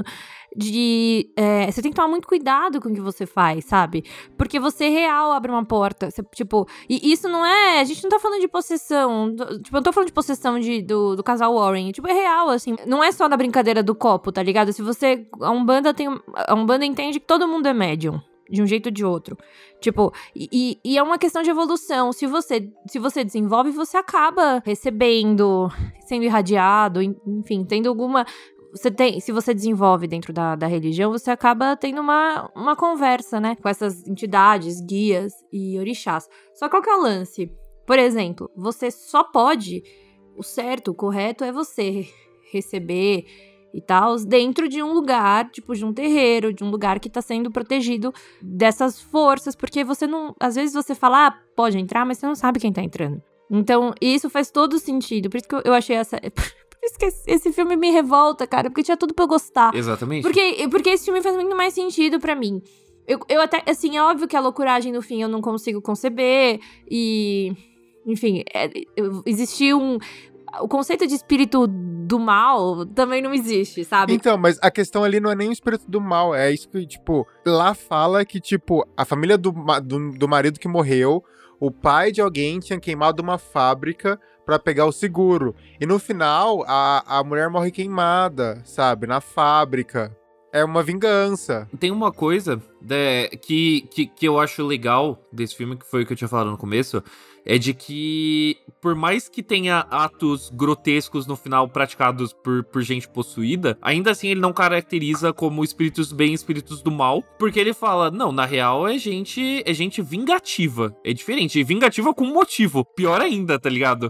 de... É, você tem que tomar muito cuidado com o que você faz, sabe? Porque você real abre uma porta, você, tipo... E isso não é... A gente não tá falando de possessão, tipo, eu não tô falando de possessão de, do, do casal Warren, tipo, é real, assim. Não é só na brincadeira do copo, tá ligado? Se você... A Umbanda tem... A Umbanda entende que todo mundo é médium. De um jeito ou de outro. Tipo, e, e é uma questão de evolução. Se você, se você desenvolve, você acaba recebendo, sendo irradiado, enfim, tendo alguma... Você tem, se você desenvolve dentro da, da religião, você acaba tendo uma, uma conversa, né? Com essas entidades, guias e orixás. Só qual que é o lance? Por exemplo, você só pode... O certo, o correto é você receber... e tal, dentro de um lugar, tipo, de um terreiro, de um lugar que tá sendo protegido dessas forças, porque você não... Às vezes você fala, ah, pode entrar, mas você não sabe quem tá entrando. Então, isso faz todo sentido. Por isso que eu, eu achei essa... Por isso que esse, esse filme me revolta, cara, porque tinha tudo pra eu gostar. Exatamente. Porque, porque esse filme faz muito mais sentido pra mim. Eu, eu até, assim, é óbvio que a loucuragem no fim eu não consigo conceber, e... Enfim, é, existiu um... O conceito de espírito do mal também não existe, sabe? Então, mas a questão ali não é nem o espírito do mal, é isso que, tipo, lá fala que, tipo, a família do, do, do marido que morreu, o pai de alguém tinha queimado uma fábrica pra pegar o seguro. E no final, a, a mulher morre queimada, sabe? Na fábrica. É uma vingança. Tem uma coisa né, que, que, que eu acho legal desse filme, que foi o que eu tinha falado no começo, é de que, por mais que tenha atos grotescos no final praticados por, por gente possuída, ainda assim ele não caracteriza como espíritos bem espíritos do mal, porque ele fala, não, na real é gente, é gente vingativa, é diferente, e vingativa com motivo, pior ainda, tá ligado?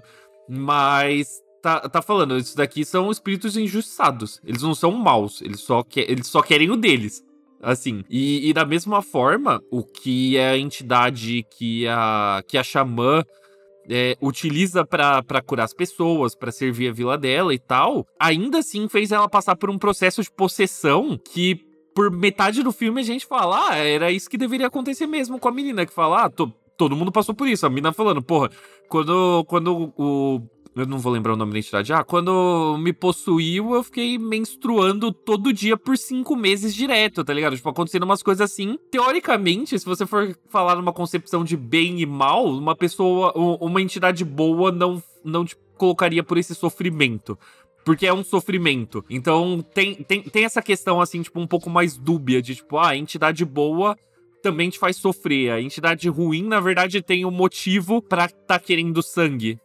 Mas... Tá, tá falando, isso daqui são espíritos injustiçados. Eles não são maus, eles só, que, eles só querem o deles. Assim. E, e da mesma forma, o que a entidade que a, que a xamã é, utiliza pra, pra curar as pessoas, pra servir a vila dela e tal, ainda assim fez ela passar por um processo de possessão que, por metade do filme, a gente fala, ah, era isso que deveria acontecer mesmo com a menina, que fala, ah, to, todo mundo passou por isso. A menina falando, porra, quando, quando o... Eu não vou lembrar o nome da entidade. Ah, quando me possuiu, eu fiquei menstruando todo dia por cinco meses direto, tá ligado? Tipo, acontecendo umas coisas assim. Teoricamente, se você for falar numa concepção de bem e mal, uma pessoa, uma entidade boa não, não te colocaria por esse sofrimento. Porque é um sofrimento. Então, tem, tem, tem essa questão, assim, tipo, um pouco mais dúbia de, tipo, ah, a entidade boa também te faz sofrer. A entidade ruim, na verdade, tem um motivo pra tá querendo sangue,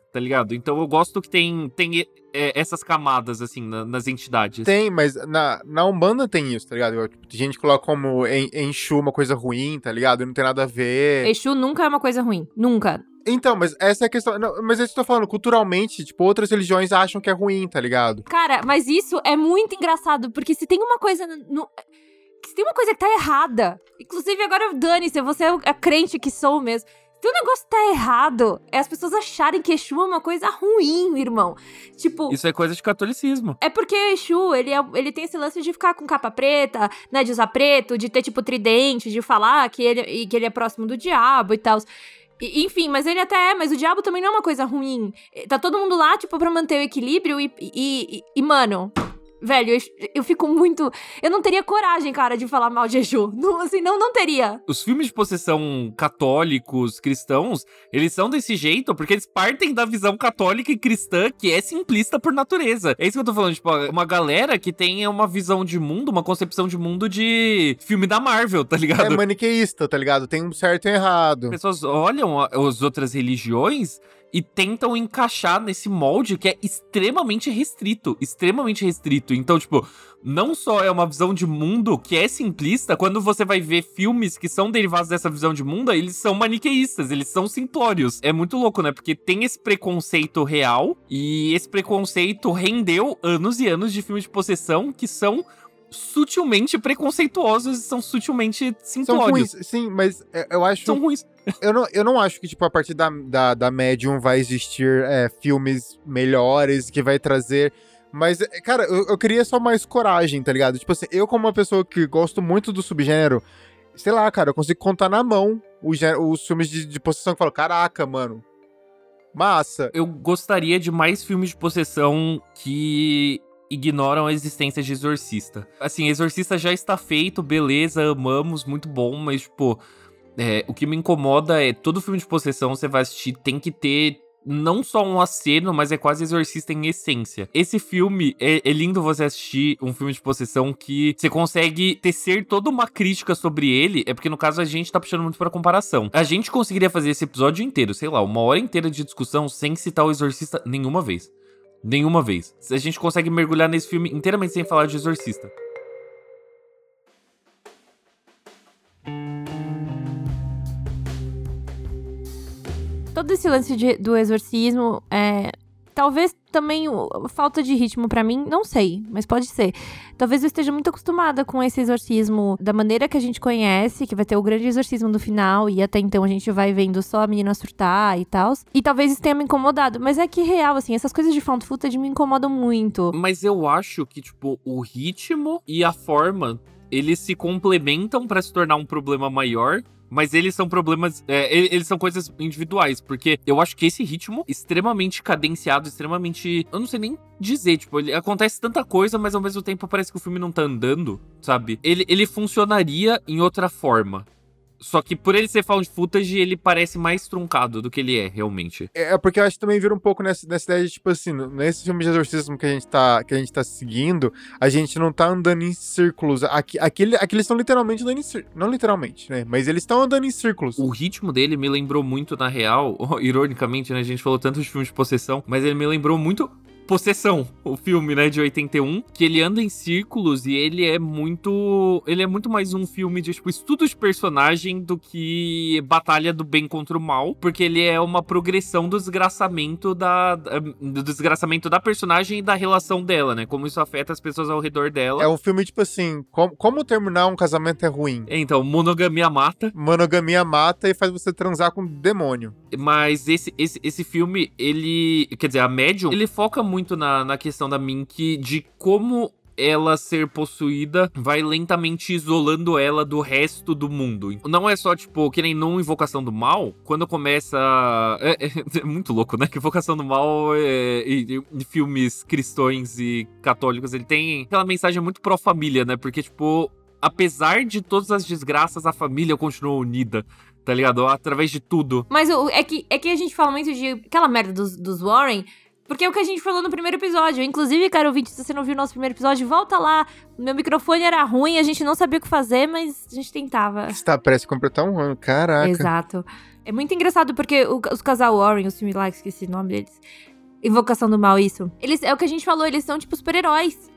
tá ligado? Então eu gosto que tem, tem é, essas camadas, assim, na, nas entidades. Tem, mas na, na Umbanda tem isso, tá ligado? Tipo, tem gente que coloca como en, Exu uma coisa ruim, tá ligado? Não tem nada a ver. Exu nunca é uma coisa ruim. Nunca. Então, mas essa é a questão. Não, mas é isso que eu tô falando. Culturalmente, tipo, outras religiões acham que é ruim, tá ligado? Cara, mas isso é muito engraçado, porque se tem uma coisa no... Se tem uma coisa que tá errada, inclusive agora dane-se, você é a crente que sou mesmo. Se o negócio tá errado, é as pessoas acharem que Exu é uma coisa ruim, irmão. Tipo... Isso é coisa de catolicismo. É porque Exu, ele, é, ele tem esse lance de ficar com capa preta, né, de usar preto, de ter, tipo, tridente, de falar que ele, que ele é próximo do diabo e tal. Enfim, mas ele até é, mas o diabo também não é uma coisa ruim. Tá todo mundo lá, tipo, pra manter o equilíbrio e, e, e, e mano... Velho, eu, eu fico muito... Eu não teria coragem, cara, de falar mal de Exu. Não, assim, não, não teria. Os filmes de possessão católicos, cristãos, eles são desse jeito porque eles partem da visão católica e cristã que é simplista por natureza. É isso que eu tô falando, tipo, uma galera que tem uma visão de mundo, uma concepção de mundo de filme da Marvel, tá ligado? É maniqueísta, tá ligado? Tem um certo e um errado. As pessoas olham as outras religiões e tentam encaixar nesse molde que é extremamente restrito, extremamente restrito. Então, tipo, não só é uma visão de mundo que é simplista, quando você vai ver filmes que são derivados dessa visão de mundo, eles são maniqueístas, eles são simplórios. É muito louco, né? Porque tem esse preconceito real, e esse preconceito rendeu anos e anos de filmes de possessão que são sutilmente preconceituosos e são sutilmente simplórios. São ruins, sim, mas eu acho... São ruins. Eu não, eu não acho que, tipo, a partir da, da, da Medium vai existir é, filmes melhores que vai trazer... Mas, cara, eu, eu queria só mais coragem, tá ligado? Tipo assim, eu como uma pessoa que gosto muito do subgênero, sei lá, cara, eu consigo contar na mão os, os filmes de, de possessão que eu falo, caraca, mano, massa. Eu gostaria de mais filmes de possessão que ignoram a existência de Exorcista. Assim, Exorcista já está feito, beleza, amamos, muito bom, mas, tipo, é, o que me incomoda é todo filme de possessão você vai assistir tem que ter não só um aceno, mas é quase Exorcista em essência. Esse filme, é, é lindo você assistir um filme de possessão que você consegue tecer toda uma crítica sobre ele, é porque no caso a gente tá puxando muito pra comparação. A gente conseguiria fazer esse episódio inteiro, sei lá, uma hora inteira de discussão sem citar o Exorcista nenhuma vez. Nenhuma vez. A gente consegue mergulhar nesse filme inteiramente sem falar de Exorcista. Todo esse lance de, do exorcismo, é, talvez também o, falta de ritmo pra mim, não sei, mas pode ser. Talvez eu esteja muito acostumada com esse exorcismo da maneira que a gente conhece, que vai ter o grande exorcismo do final, e até então a gente vai vendo só a menina surtar e tal. E talvez isso tenha me incomodado, mas é que real, assim, essas coisas de found footage me incomodam muito. Mas eu acho que, tipo, o ritmo e a forma, eles se complementam pra se tornar um problema maior. Mas eles são problemas, é, eles são coisas individuais, porque eu acho que esse ritmo extremamente cadenciado, extremamente, eu não sei nem dizer, tipo, ele, acontece tanta coisa, mas ao mesmo tempo parece que o filme não tá andando, sabe? Ele, ele funcionaria em outra forma. Só que por ele ser found footage, ele parece mais truncado do que ele é, realmente. É porque eu acho que também vira um pouco nessa, nessa ideia de, tipo assim, nesse filme de exorcismo que a gente tá, que a gente tá seguindo, a gente não tá andando em círculos. Aqui, aqui, aqui eles estão literalmente andando em círculos. Não literalmente, né? Mas eles estão andando em círculos. O ritmo dele me lembrou muito, na real, ironicamente, né? A gente falou tanto de filmes de possessão, mas ele me lembrou muito Possessão, o filme, né, de oitenta e um, que ele anda em círculos e ele é muito... Ele é muito mais um filme de, tipo, estudo de personagem do que batalha do bem contra o mal, porque ele é uma progressão do desgraçamento da... do desgraçamento da personagem e da relação dela, né, como isso afeta as pessoas ao redor dela. É um filme, tipo assim, como, como terminar um casamento é ruim. Então, monogamia mata. Monogamia mata e faz você transar com o demônio. Mas esse, esse, esse filme, ele... Quer dizer, a Medium, ele foca muito muito na, na questão da Minky, de como ela ser possuída vai lentamente isolando ela do resto do mundo. Não é só, tipo, que nem numa Invocação do Mal, quando começa... É, é, é muito louco, né? Que Invocação do Mal é, e, e filmes cristãos e católicos, ele tem aquela mensagem muito pró-família, né? Porque, tipo, apesar de todas as desgraças, a família continua unida. Tá ligado? Através de tudo. Mas é que, é que a gente fala muito de aquela merda dos, dos Warren... Porque é o que a gente falou no primeiro episódio. Inclusive, cara ouvinte, se você não viu o nosso primeiro episódio, volta lá. Meu microfone era ruim, a gente não sabia o que fazer, mas a gente tentava. Está prestes a completar um ano, caraca. Exato. É muito engraçado porque o, os casal Warren, os filmes lá, esqueci o nome deles. Invocação do Mal, isso. Eles, é o que a gente falou, eles são tipo super-heróis.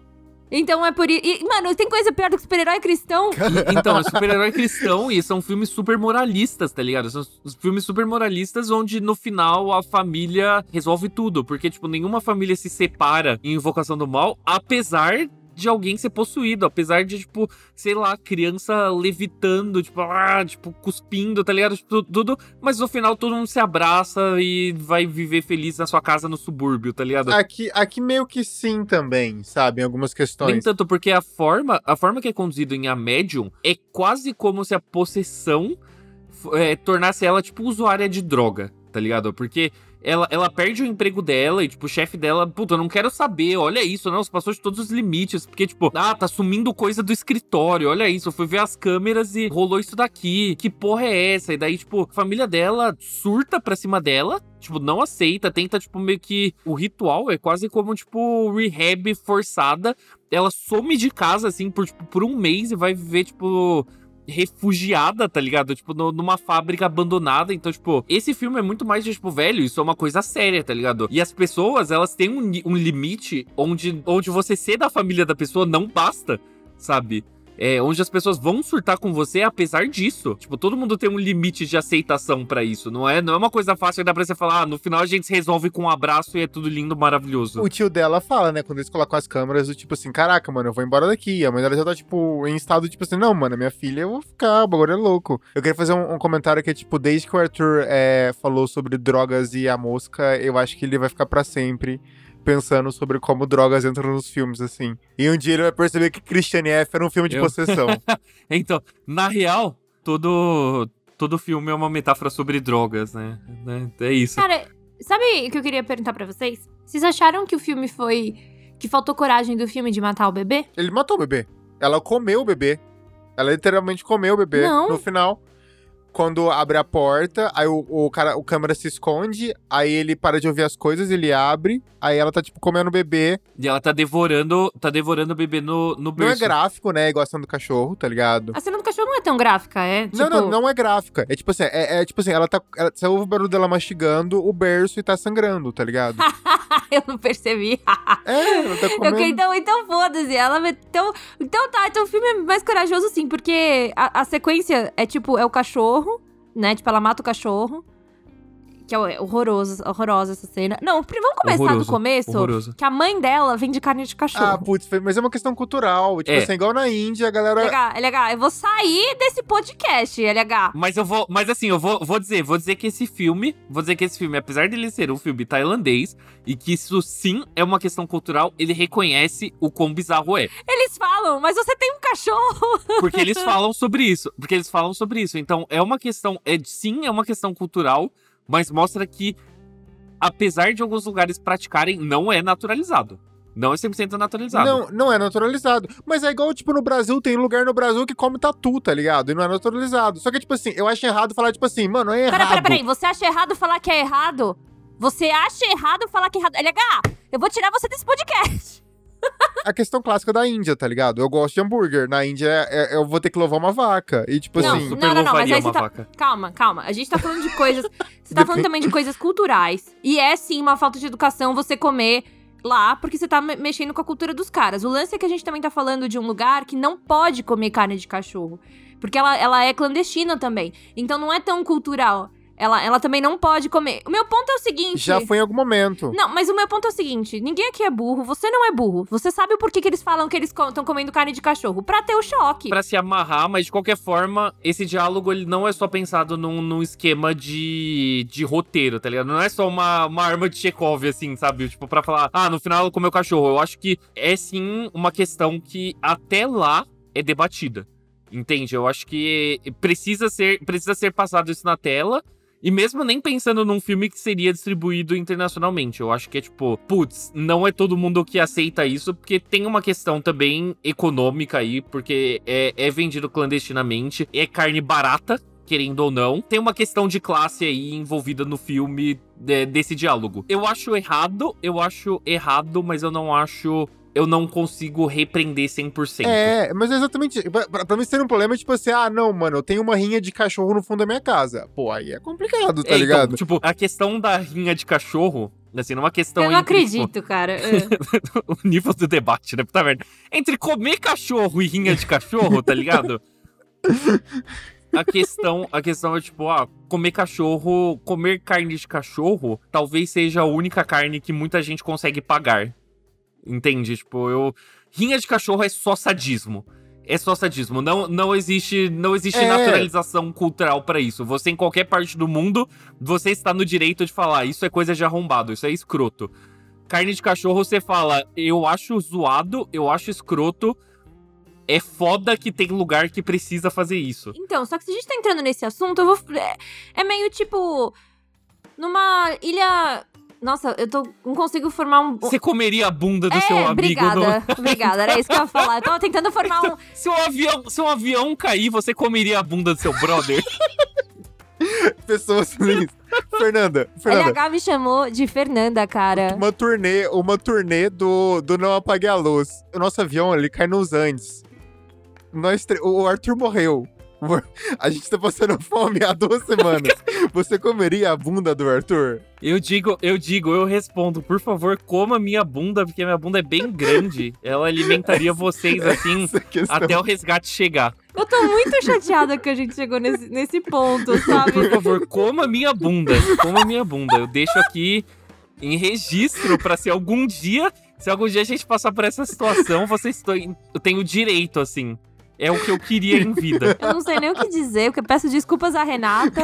Então é por isso. E, mano, tem coisa pior do que super-herói cristão? Então, é super-herói cristão e são filmes super moralistas, tá ligado? São os filmes super moralistas onde no final a família resolve tudo. Porque, tipo, nenhuma família se separa em Invocação do Mal, apesar de alguém ser possuído, apesar de, tipo, sei lá, criança levitando, tipo, ah, tipo, cuspindo, tá ligado? Tipo, tudo, mas no final todo mundo se abraça e vai viver feliz na sua casa no subúrbio, tá ligado? Aqui, aqui meio que sim também, sabe, em algumas questões. Nem tanto, porque a forma, a forma que é conduzido em A Medium é quase como se a possessão é, tornasse ela, tipo, usuária de droga, tá ligado? Porque Ela, ela perde o emprego dela e, tipo, o chefe dela, puta, eu não quero saber, olha isso, não, você passou de todos os limites, porque, tipo, ah, tá sumindo coisa do escritório, olha isso, eu fui ver as câmeras e rolou isso daqui, que porra é essa? E daí, tipo, a família dela surta pra cima dela, tipo, não aceita, tenta, tipo, meio que, o ritual é quase como, tipo, rehab forçada, ela some de casa, assim, por, tipo, por um mês e vai viver, tipo... refugiada, tá ligado? Tipo, no, numa fábrica abandonada. Então, tipo, esse filme é muito mais de, tipo, velho, isso é uma coisa séria, tá ligado? E as pessoas, elas têm um, um limite onde, onde você ser da família da pessoa não basta, sabe? É, onde as pessoas vão surtar com você apesar disso. Tipo, todo mundo tem um limite de aceitação pra isso. Não é, não é uma coisa fácil que dá pra você falar, ah, no final a gente se resolve com um abraço e é tudo lindo, maravilhoso. O tio dela fala, né, quando eles colocam as câmeras, do tipo assim, caraca, mano, eu vou embora daqui. A mãe dela já tá, tipo, em estado, tipo assim, não, mano, minha filha, eu vou ficar, o bagulho é louco. Eu queria fazer um, um comentário que é, tipo, desde que o Arthur é, falou sobre drogas e a mosca, eu acho que ele vai ficar pra sempre pensando sobre como drogas entram nos filmes, assim. E um dia ele vai perceber que Christian F. era um filme de Eu... possessão. Então, na real, todo, todo filme é uma metáfora sobre drogas, né? É isso. Cara, sabe o que eu queria perguntar pra vocês? Vocês acharam que o filme foi... que faltou coragem do filme de matar o bebê? Ele matou o bebê. Ela comeu o bebê. Ela literalmente comeu o bebê. Não. No final... Quando abre a porta, aí o, o, cara, o câmera se esconde, aí ele para de ouvir as coisas, ele abre, aí ela tá, tipo, comendo o bebê. E ela tá devorando, tá devorando o bebê no, no berço. Não é gráfico, né? Igual a cena do cachorro, tá ligado? A cena do cachorro não é tão gráfica, é? Tipo... Não, não, não é gráfica. É tipo assim, é, é tipo assim, ela tá. Ela, você ouve o barulho dela mastigando o berço e tá sangrando, tá ligado? Eu não percebi. É, ela tá comendo. Eu, então, então foda-se. Ela, então, então tá, então o filme é mais corajoso sim, porque a, a sequência é tipo, é o cachorro, né? Tipo, ela mata o cachorro. Que é horroroso, horrorosa essa cena. Não, vamos começar Horroroso, do começo. horroroso. Que a mãe dela vende carne de cachorro. Ah, putz, foi- mas é uma questão cultural. Tipo É. assim, igual na Índia, a galera. L H, L H, eu vou sair desse podcast, L H. Mas eu vou, mas assim, eu vou, vou dizer, vou dizer que esse filme, vou dizer que esse filme, apesar dele ser um filme tailandês, e que isso sim é uma questão cultural, ele reconhece o quão bizarro é. Eles falam, mas você tem um cachorro. Porque eles falam sobre isso. Porque eles falam sobre isso. Então, é uma questão, é, sim, é uma questão cultural, mas mostra que, apesar de alguns lugares praticarem, não é naturalizado. Não é cem por cento naturalizado. Não, não é naturalizado. Mas é igual, tipo, no Brasil, tem lugar no Brasil que come tatu, tá ligado? E não é naturalizado. Só que, tipo assim, eu acho errado falar, tipo assim, mano, é errado. Pera, pera, peraí, você acha errado falar que é errado? Você acha errado falar que é errado? L H, eu vou tirar você desse podcast. A questão clássica da Índia, tá ligado? Eu gosto de hambúrguer. Na Índia, é- é- eu vou ter que louvar uma vaca. E, tipo Não, assim... super não, não, não, mas louvaria aí você uma tá... vaca. Calma, calma. A gente tá falando de coisas... Você tá falando também de coisas culturais. E é, sim, uma falta de educação você comer lá, porque você tá me- mexendo com a cultura dos caras. O lance é que a gente também tá falando de um lugar que não pode comer carne de cachorro. Porque ela, ela é clandestina também. Então não é tão cultural. Ela, ela também não pode comer. O meu ponto é o seguinte... Já foi em algum momento. Não, mas o meu ponto é o seguinte, ninguém aqui é burro, você não é burro. Você sabe o porquê que eles falam que eles estão comendo carne de cachorro? Pra ter o choque. Pra se amarrar, mas de qualquer forma, esse diálogo ele não é só pensado num, num esquema de, de roteiro, tá ligado? Não é só uma, uma arma de Chekhov, assim, sabe? Tipo, pra falar, ah, no final ela comeu cachorro. Eu acho que é sim uma questão que até lá é debatida. Entende? Eu acho que precisa ser, precisa ser passado isso na tela. E mesmo nem pensando num filme que seria distribuído internacionalmente. Eu acho que é tipo, putz, não é todo mundo que aceita isso, porque tem uma questão também econômica aí, porque é, é vendido clandestinamente, é carne barata, querendo ou não. Tem uma questão de classe aí envolvida no filme de, desse diálogo. Eu acho errado, eu acho errado, mas eu não acho... Eu não consigo repreender cem por cento. É, mas é exatamente... Pra, pra mim, seria um problema, tipo assim, ah, não, mano, eu tenho uma rinha de cachorro no fundo da minha casa. Pô, aí é complicado, tá é, ligado? Então, tipo, a questão da rinha de cachorro, assim, não é uma questão... Eu não entre, acredito, tipo, cara. É. o nível do debate, né? Puta merda. Entre comer cachorro e rinha de cachorro, tá ligado? A questão, a questão é, tipo, ah, comer cachorro... Comer carne de cachorro talvez seja a única carne que muita gente consegue pagar. Entende? Tipo, eu... Rinha de cachorro é só sadismo. É só sadismo. Não, não existe, não existe É. naturalização cultural pra isso. Você, em qualquer parte do mundo, você está no direito de falar, isso é coisa de arrombado, isso é escroto. Carne de cachorro, você fala, eu acho zoado, eu acho escroto, é foda que tem lugar que precisa fazer isso. Então, só que se a gente tá entrando nesse assunto, eu vou... É, é meio tipo... Numa ilha... Nossa, eu tô, não consigo formar um... Você comeria a bunda do é, seu amigo? obrigada, No... obrigada, era isso que eu ia falar. Eu tava tentando formar um... Se um avião, se um avião cair, você comeria a bunda do seu brother? Pessoas assim. Fernanda, Fernanda. L H me chamou de Fernanda, cara. Uma turnê, uma turnê do, do Não Apague a Luz. O nosso avião, ele cai nos Andes. Nós tre- o Arthur morreu. A gente tá passando fome há duas semanas. Você comeria a bunda do Arthur? Eu digo, eu digo, eu respondo, por favor, coma minha bunda, porque minha bunda é bem grande. Ela alimentaria vocês, assim, questão... até o resgate chegar. Eu tô muito chateada que a gente chegou nesse, nesse ponto, sabe? Por favor, coma minha bunda, coma minha bunda. Eu deixo aqui em registro pra se algum dia, se algum dia a gente passar por essa situação, vocês têm, eu tenho direito, assim. É o que eu queria em vida. Eu não sei nem o que dizer, porque eu peço desculpas à Renata.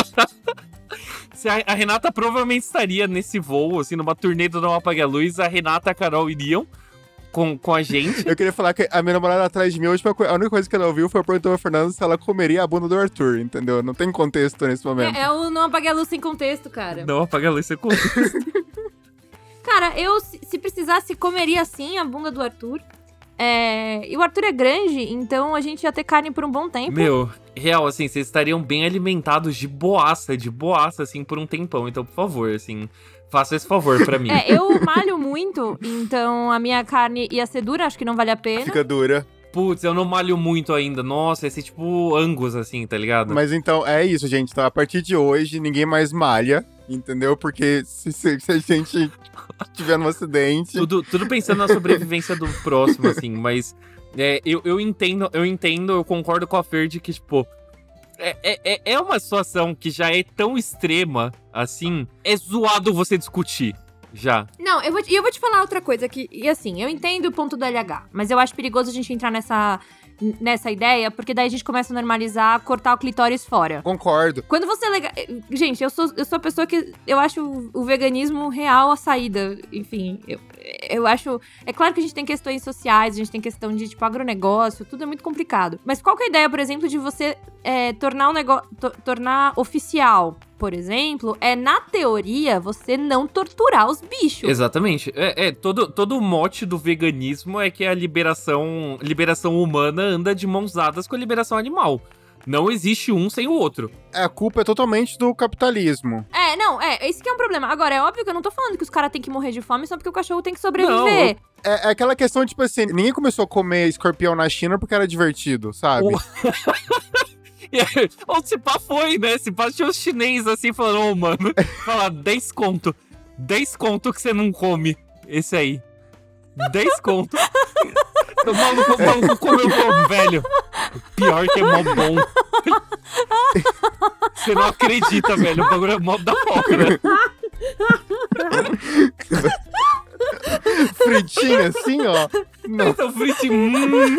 Se a, a Renata provavelmente estaria nesse voo, assim, numa turnê do Não Apague a Luz, a Renata e a Carol iriam com, com a gente. Eu queria falar que a minha namorada atrás de mim, a, última co- a única coisa que ela ouviu foi perguntar pra Fernanda se ela comeria a bunda do Arthur, entendeu? Não tem contexto nesse momento. É, é o Não Apague a Luz sem contexto, cara. Não Apague a Luz, você conta. Cara, eu, se, se precisasse, comeria sim a bunda do Arthur. É, e o Arthur é grande, então a gente ia ter carne por um bom tempo. Meu, real, assim, vocês estariam bem alimentados de boaça, de boaça, assim, por um tempão. Então, por favor, assim, faça esse favor pra mim. É, eu malho muito, então a minha carne ia ser dura, acho que não vale a pena. Fica dura. Putz, eu não malho muito ainda. Nossa, esse tipo Angus, assim, tá ligado? Mas então, é isso, gente. Então, a partir de hoje, ninguém mais malha, entendeu? Porque se, se, se a gente tiver um acidente... Tudo, tudo pensando na sobrevivência do próximo, assim, mas é, eu, eu entendo, eu entendo, eu concordo com a Fer de que, tipo, é, é, é uma situação que já é tão extrema, assim, é zoado você discutir, já. Não, eu vou, te- e eu vou te falar outra coisa que, e assim, eu entendo o ponto do L H, mas eu acho perigoso a gente entrar nessa, nessa ideia, porque daí a gente começa a normalizar cortar o clitóris fora. Concordo. Quando você... Lega... Gente, eu sou, eu sou a pessoa que... Eu acho o, o veganismo real a saída. Enfim, eu, eu acho... É claro que a gente tem questões sociais, a gente tem questão de, tipo, agronegócio, tudo é muito complicado. Mas qual que é a ideia, por exemplo, de você é, tornar o negócio... tornar oficial, por exemplo, é, na teoria, você não torturar os bichos. Exatamente. É, é todo, todo o mote do veganismo é que a liberação, liberação humana anda de mãos dadas com a liberação animal. Não existe um sem o outro. É, a culpa é totalmente do capitalismo. É, não, é, esse que é um problema. Agora, é óbvio que eu não tô falando que os caras têm que morrer de fome só porque o cachorro tem que sobreviver. Não, É, é aquela questão, tipo assim, ninguém começou a comer escorpião na China porque era divertido, sabe? O- Ou se pá foi, né? Se pá tinha os chinês assim falando, ô, mano, fala, dez conto. dez conto que você não come. Esse aí. dez conto. O maluco, o maluco comeu como, velho. Pior que é mó bom. Você não acredita, velho. O bagulho é mó da hora. Fritinho assim, ó. Não. Então, fritinho.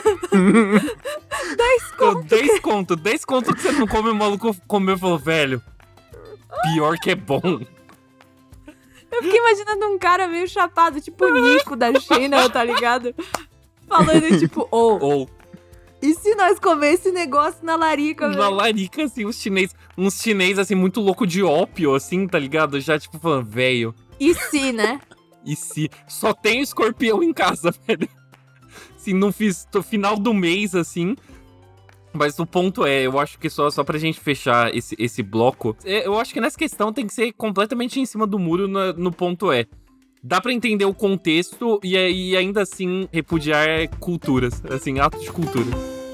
dez conto. dez conto. dez conto que você não come, o maluco comeu e falou, velho. Pior que é bom. Eu fiquei imaginando um cara meio chapado, tipo o Nico da China, tá ligado? Falando, tipo, ô, Ou e se nós comer esse negócio na larica, na velho? larica, assim, os chinês. Uns chinês, assim, muito louco de ópio, assim, tá ligado? Já, tipo, falando, velho. E se, né? E se só tem escorpião em casa, velho? Assim, não fiz. No final do mês, assim. Mas o ponto é, eu acho que só, só pra gente fechar esse, esse bloco, é, eu acho que nessa questão tem que ser completamente em cima do muro no, no ponto é. Dá pra entender o contexto e, e ainda assim repudiar culturas, assim, atos de cultura.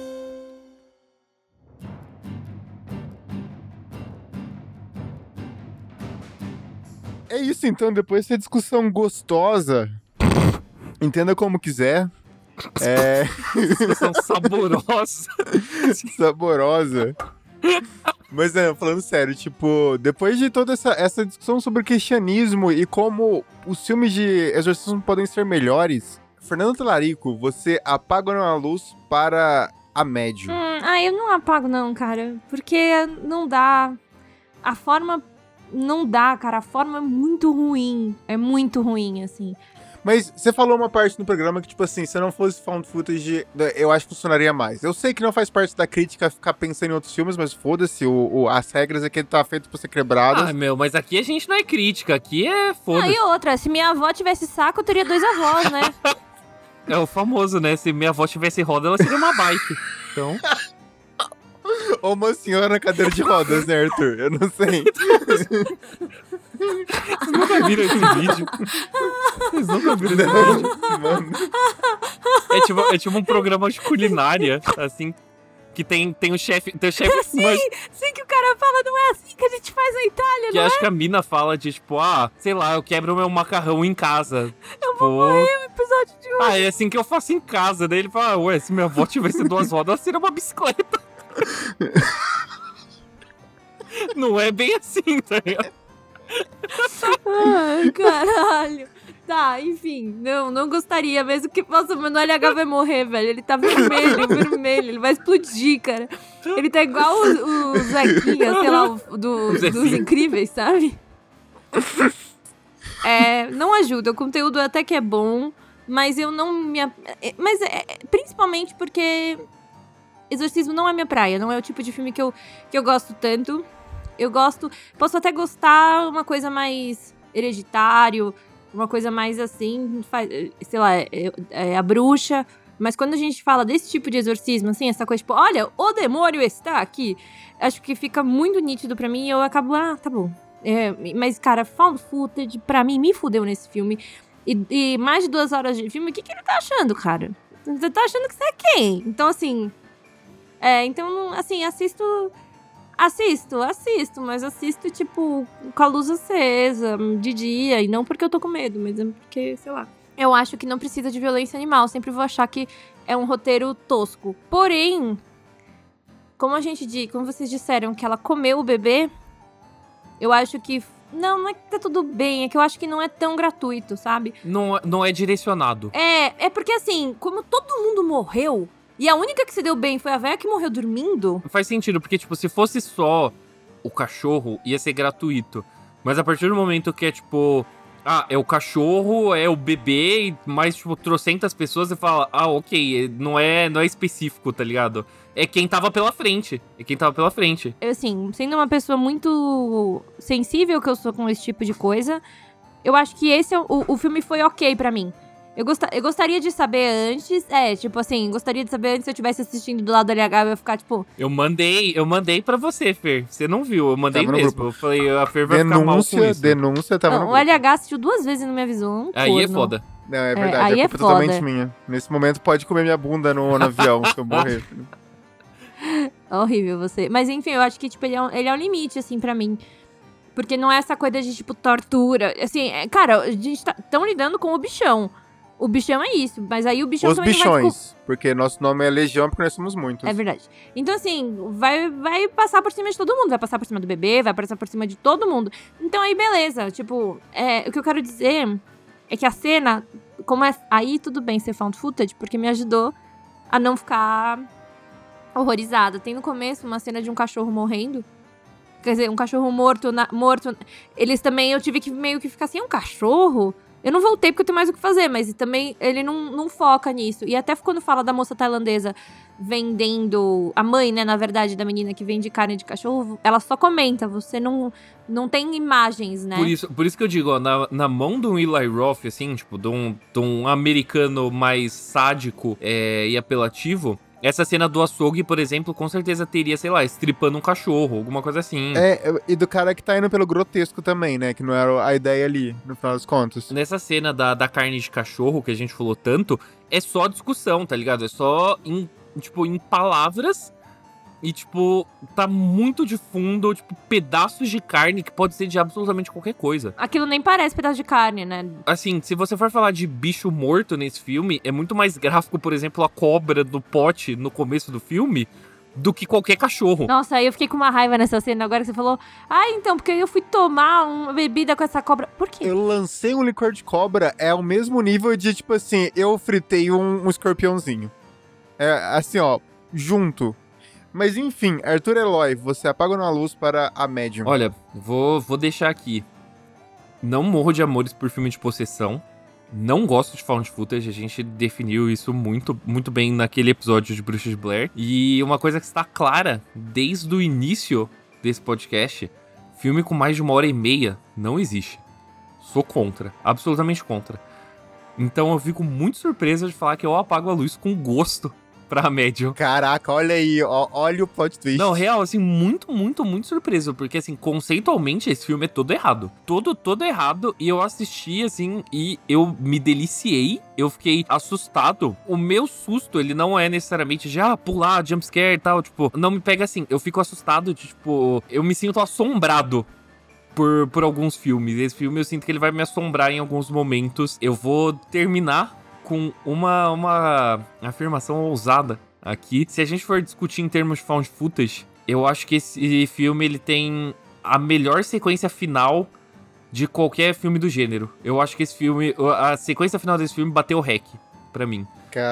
É isso então, depois dessa discussão gostosa, entenda como quiser. É... Discussão saborosa. Saborosa. Mas, né, falando sério, tipo, depois de toda essa, essa discussão sobre cristianismo e como os filmes de exorcismo podem ser melhores, Fernando Talarico, você apaga ou não a luz para a médio? Hum, ah, eu não apago não, cara, porque não dá. A forma não dá, cara, a forma é muito ruim, é muito ruim, assim. Mas você falou uma parte no programa que, tipo assim, se não fosse found footage, eu acho que funcionaria mais. Eu sei que não faz parte da crítica ficar pensando em outros filmes, mas foda-se, o, o, as regras é que ele tá feito pra ser quebradas. Ah, meu, mas aqui a gente não é crítica, aqui é foda-se. Ah, e outra, se minha avó tivesse saco, eu teria dois avós, né? É o famoso, né? Se minha avó tivesse roda, ela seria uma bike. Então... Ou uma senhora na cadeira de rodas, né, Arthur? Eu não sei. Vocês nunca viram esse vídeo? Vocês nunca viram esse não, vídeo? Mano. É tipo, é tipo um programa de culinária, assim, que tem, tem o chefe... Tem o chefe Sim, mas... sim, que o cara fala, não é assim que a gente faz na Itália, que não acho é? que a mina fala de, tipo, ah, sei lá, eu quebro meu macarrão em casa. Eu tipo, vou morrer no episódio de hoje. Ah, é assim que eu faço em casa. Daí ele fala, ué, se minha avó tivesse duas rodas, ela seria uma bicicleta. Não é bem assim, tá ligado? Ai, caralho. Tá, enfim, não, não gostaria, mesmo que, nossa, o meu L H vai morrer, velho, ele tá vermelho, vermelho, ele vai explodir, cara. Ele tá igual o, o Zequinha, sei lá, o, do, dos Incríveis, sabe? É, não ajuda, o conteúdo até que é bom, mas eu não me... Mas é, principalmente porque exorcismo não é minha praia, não é o tipo de filme que eu, que eu gosto tanto. Eu gosto, posso até gostar uma coisa mais hereditário, uma coisa mais assim, sei lá, é, é a bruxa. Mas quando a gente fala desse tipo de exorcismo, assim, essa coisa tipo, olha, o demônio está aqui, acho que fica muito nítido pra mim e eu acabo, ah, tá bom. É, mas, cara, found footage, pra mim, me fudeu nesse filme. E, e mais de duas horas de filme, o que, que ele tá achando, cara? Você tá achando que você é quem? Então, assim... É, então, assim, assisto... Assisto, assisto, mas assisto, tipo, com a luz acesa, de dia, e não porque eu tô com medo, mas é porque, sei lá. Eu acho que não precisa de violência animal, sempre vou achar que é um roteiro tosco. Porém, como a gente disse, como vocês disseram que ela comeu o bebê, eu acho que... Não, não é que tá tudo bem, é que eu acho que não é tão gratuito, sabe? Não, não é direcionado. É, é porque assim, como todo mundo morreu... E a única que se deu bem foi a véia que morreu dormindo? Faz sentido, porque, tipo, se fosse só o cachorro, ia ser gratuito. Mas a partir do momento que é, tipo... Ah, é o cachorro, é o bebê, e mais, tipo, trocentas pessoas, você fala... Ah, ok, não é, não é específico, tá ligado? É quem tava pela frente. É quem tava pela frente. Eu, assim, sendo uma pessoa muito sensível que eu sou com esse tipo de coisa... Eu acho que esse, o, o filme foi ok pra mim. Eu, gost, eu gostaria de saber antes, é, tipo assim, gostaria de saber antes se eu estivesse assistindo do lado do L H, eu ia ficar, tipo... Eu mandei, eu mandei pra você, Fer, você não viu, eu mandei Tava mesmo, eu falei, a Fer vai denúncia, ficar mal com isso. Denúncia, tava não, no o L H assistiu duas vezes e não me avisou, um Aí corno. é foda. Não, é verdade, É, aí a é culpa é foda. totalmente minha. Nesse momento pode comer minha bunda no, no avião, se eu morrer. Horrível você. Mas enfim, eu acho que, tipo, ele é um, ele é um limite, assim, pra mim. Porque não é essa coisa de, tipo, tortura. Assim, é, cara, a gente tá tão lidando com o bichão. O bichão é isso, mas aí o bichão Os também não vai... bichões, porque nosso nome é Legião, porque nós somos muitos. É verdade. Então, assim, vai, vai passar por cima de todo mundo. Vai passar por cima do bebê, vai passar por cima de todo mundo. Então, aí, beleza. Tipo, é, o que eu quero dizer é que a cena, como é... Aí, tudo bem ser found footage, porque me ajudou a não ficar horrorizada. Tem no começo uma cena de um cachorro morrendo. Quer dizer, um cachorro morto. Na, morto. Eles também, eu tive que meio que ficar assim, é um cachorro? Eu não voltei porque eu tenho mais o que fazer, mas também ele não, não foca nisso. E até quando fala da moça tailandesa vendendo... A mãe, né, na verdade, da menina que vende carne de cachorro, ela só comenta, você não, não tem imagens, né? Por isso, por isso que eu digo, ó, na, na mão de um Eli Roth, assim, tipo, de um, de um americano mais sádico é, e apelativo, essa cena do açougue, por exemplo, com certeza teria, sei lá, estripando um cachorro, alguma coisa assim. É, e do cara que tá indo pelo grotesco também, né? Que não era a ideia ali, no final das contas. Nessa cena da, da carne de cachorro, que a gente falou tanto, é só discussão, tá ligado? É só, em, tipo, em palavras e, tipo, tá muito de fundo, tipo, pedaços de carne que pode ser de absolutamente qualquer coisa. Aquilo nem parece pedaço de carne, né? Assim, se você for falar de bicho morto nesse filme, é muito mais gráfico, por exemplo, a cobra do pote no começo do filme do que qualquer cachorro. Nossa, aí eu fiquei com uma raiva nessa cena agora que você falou. Ah, então, porque eu fui tomar uma bebida com essa cobra. Por quê? Eu lancei um licor de cobra, é ao mesmo nível de, tipo assim, eu fritei um, um escorpiãozinho. É assim, ó, junto. Mas enfim, Arthur Eloy, você apaga na luz para a Medium. Olha, vou, vou deixar aqui. Não morro de amores por filme de possessão. Não gosto de found footage, a gente definiu isso muito, muito bem naquele episódio de Bruxa de Blair. E uma coisa que está clara desde o início desse podcast, filme com mais de uma hora e meia não existe. Sou contra, absolutamente contra. Então eu fico muito surpreso de falar que eu apago a luz com gosto pra Medium. Caraca, olha aí, ó, olha o plot twist. Não, real, assim, muito, muito, muito surpreso, porque, assim, conceitualmente esse filme é todo errado. Todo, todo errado, e eu assisti, assim, e eu me deliciei, eu fiquei assustado. O meu susto, ele não é necessariamente de, ah, pular, jumpscare e tal, tipo, não me pega assim, eu fico assustado de, tipo, eu me sinto assombrado por, por alguns filmes. Esse filme eu sinto que ele vai me assombrar em alguns momentos. Eu vou terminar com uma, uma afirmação ousada aqui. Se a gente for discutir em termos de found footage, eu acho que esse filme ele tem a melhor sequência final de qualquer filme do gênero. Eu acho que esse filme, a sequência final desse filme bateu o rec pra mim.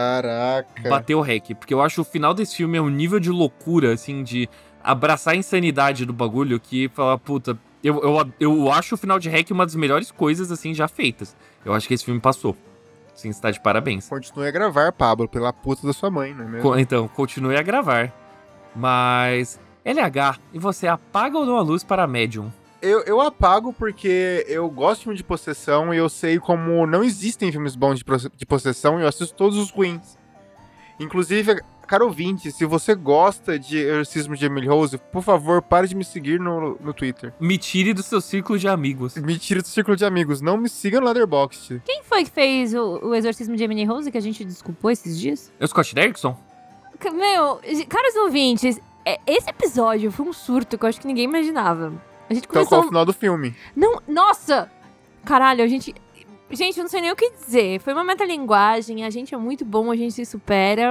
Caraca. Bateu o rec, porque eu acho que o final desse filme é um nível de loucura, assim, de abraçar a insanidade do bagulho, que fala, puta, eu, eu, eu acho o final de rec uma das melhores coisas, assim, já feitas. Eu acho que esse filme passou. Sim, você tá de parabéns. Continue a gravar, Pablo, pela puta da sua mãe, não é mesmo? Então, continue a gravar. Mas, L H, e você apaga ou não a luz para a Medium? Eu, eu apago porque eu gosto de filme de possessão e eu sei como não existem filmes bons de, de possessão e eu assisto todos os ruins. Inclusive, cara ouvinte, se você gosta de Exorcismo de Emily Rose, por favor, pare de me seguir no, no Twitter. Me tire do seu círculo de amigos. Me tire do círculo de amigos. Não me siga no Letterboxd. Quem foi que fez o, o Exorcismo de Emily Rose que a gente desculpou esses dias? É o Scott Derrickson? Meu, caros ouvintes, esse episódio foi um surto que eu acho que ninguém imaginava. A gente começou... Então qual é o final do filme? Não, nossa! Caralho, a gente... Gente, eu não sei nem o que dizer. Foi uma metalinguagem, a gente é muito bom, a gente se supera.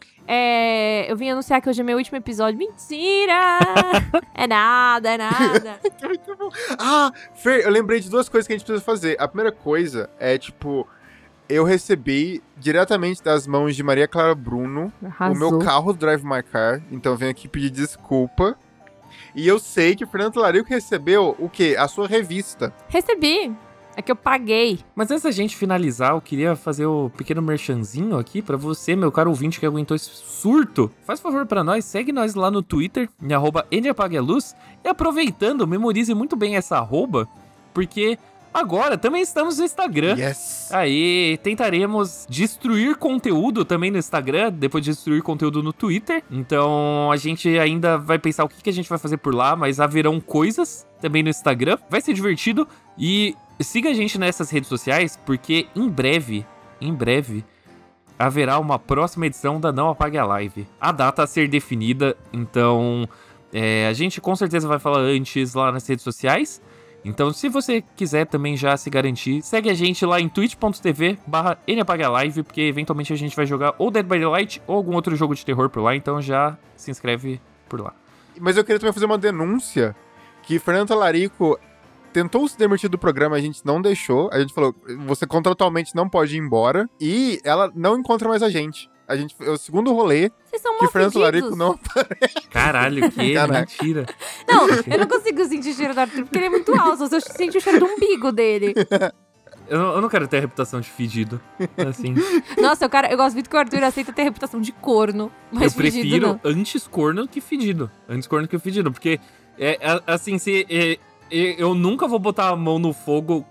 É, eu vim anunciar que hoje é meu último episódio. Mentira! É nada, é nada. Muito bom. Ah, Fer, eu lembrei de duas coisas que a gente precisa fazer. A primeira coisa é, tipo, eu recebi diretamente das mãos de Maria Clara Bruno Arrasou. o meu carro do Drive My Car. Então eu venho aqui pedir desculpa. E eu sei que o Fernando Talarico recebeu o quê? A sua revista. Recebi. É que eu paguei. Mas antes da gente finalizar, eu queria fazer o pequeno merchanzinho aqui pra você, meu caro ouvinte que aguentou esse surto. Faz favor pra nós, segue nós lá no Twitter, em arroba napagueluz. E aproveitando, memorize muito bem essa arroba, porque agora também estamos no Instagram. Yes! Aí, tentaremos destruir conteúdo também no Instagram, depois de destruir conteúdo no Twitter. Então, a gente ainda vai pensar o que, que a gente vai fazer por lá, mas haverão coisas também no Instagram. Vai ser divertido e... siga a gente nessas redes sociais, porque em breve, em breve, haverá uma próxima edição da Não Apague a Live. A data a ser definida, então é, a gente com certeza vai falar antes lá nas redes sociais. Então se você quiser também já se garantir, segue a gente lá em twitch.tv barra napaguealive, porque eventualmente a gente vai jogar ou Dead by Daylight ou algum outro jogo de terror por lá, então já se inscreve por lá. Mas eu queria também fazer uma denúncia, que Fernando Talarico tentou se demitir do programa, a gente não deixou. A gente falou, você contratualmente não pode ir embora. E ela não encontra mais a gente. A gente, é o segundo rolê Vocês são que mal Fernando Talarico fedidos. não aparece. Caralho, que Caraca. mentira. Não, eu não consigo sentir o cheiro do Arthur, porque ele é muito alto. Eu só sinto o cheiro do umbigo dele. Eu não, eu não quero ter a reputação de fedido, assim. Nossa, eu, cara, eu gosto muito que o Arthur aceita ter a reputação de corno. Mas Eu fedido prefiro não. antes corno que fedido. Antes corno que fedido, porque, é, é, assim, se... É, eu nunca vou botar a mão no fogo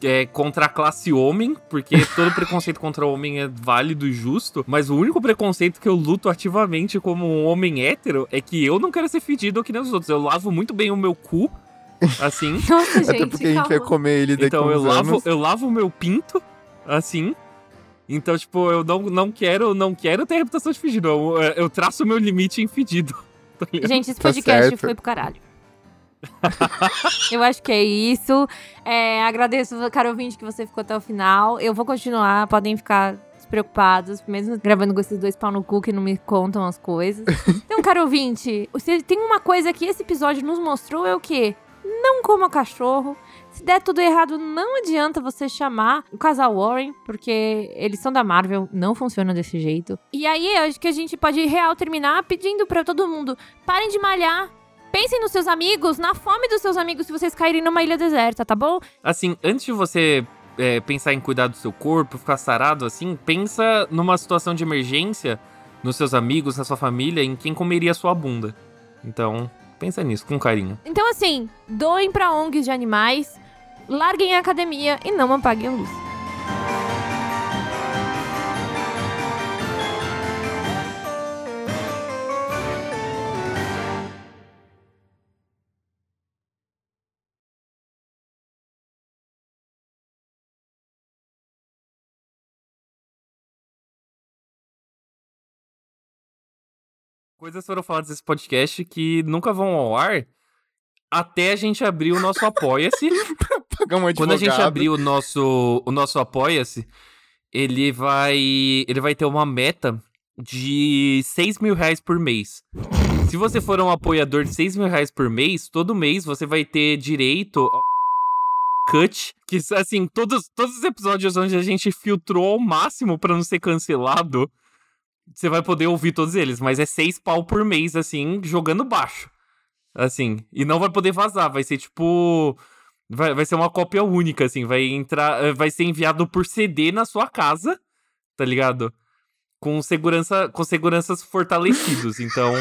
é, contra a classe homem, porque todo preconceito contra o homem é válido e justo, mas o único preconceito que eu luto ativamente como um homem hétero é que eu não quero ser fedido que nem os outros. Eu lavo muito bem o meu cu, assim. Nossa, gente, Até porque a gente calma. vai comer ele daqui Então a uns eu lavo, anos. eu lavo o meu pinto, assim. Então, tipo, eu não, não, quero, não quero ter reputação de fedido. Eu, eu traço o meu limite em fedido. Tá ligado? Gente, esse Tá podcast certo. foi pro caralho. Eu acho que é isso. É, agradeço, caro ouvinte, que você ficou até o final. Eu vou continuar, podem ficar despreocupados, mesmo gravando com esses dois pau no cu que não me contam as coisas. Então, caro ouvinte, se tem uma coisa que esse episódio nos mostrou é o quê? Não coma cachorro. Se der tudo errado, não adianta você chamar o casal Warren, porque eles são da Marvel, não funciona desse jeito. E aí, eu acho que a gente pode real terminar pedindo pra todo mundo, parem de malhar. Pensem nos seus amigos, na fome dos seus amigos, se vocês caírem numa ilha deserta, tá bom? Assim, antes de você é, pensar em cuidar do seu corpo, ficar sarado, assim, pensa numa situação de emergência, nos seus amigos, na sua família, em quem comeria a sua bunda. Então, pensa nisso, com carinho. Então, assim, doem pra O N Gs de animais, larguem a academia e não apaguem a luz. Coisas foram faladas nesse podcast que nunca vão ao ar até a gente abrir o nosso Apoia-se. Pagar um advogado. Quando a gente abrir o nosso, o nosso Apoia-se, ele vai, ele vai ter uma meta de seis mil reais por mês. Se você for um apoiador de seis mil reais por mês, todo mês você vai ter direito ao cut, que assim, todos, todos os episódios onde a gente filtrou ao máximo pra não ser cancelado, você vai poder ouvir todos eles, mas é seis pau por mês, assim, jogando baixo. Assim, e não vai poder vazar, vai ser tipo... Vai, vai ser uma cópia única, assim, vai entrar... Vai ser enviado por C D na sua casa, tá ligado? Com segurança, com seguranças fortalecidos, então...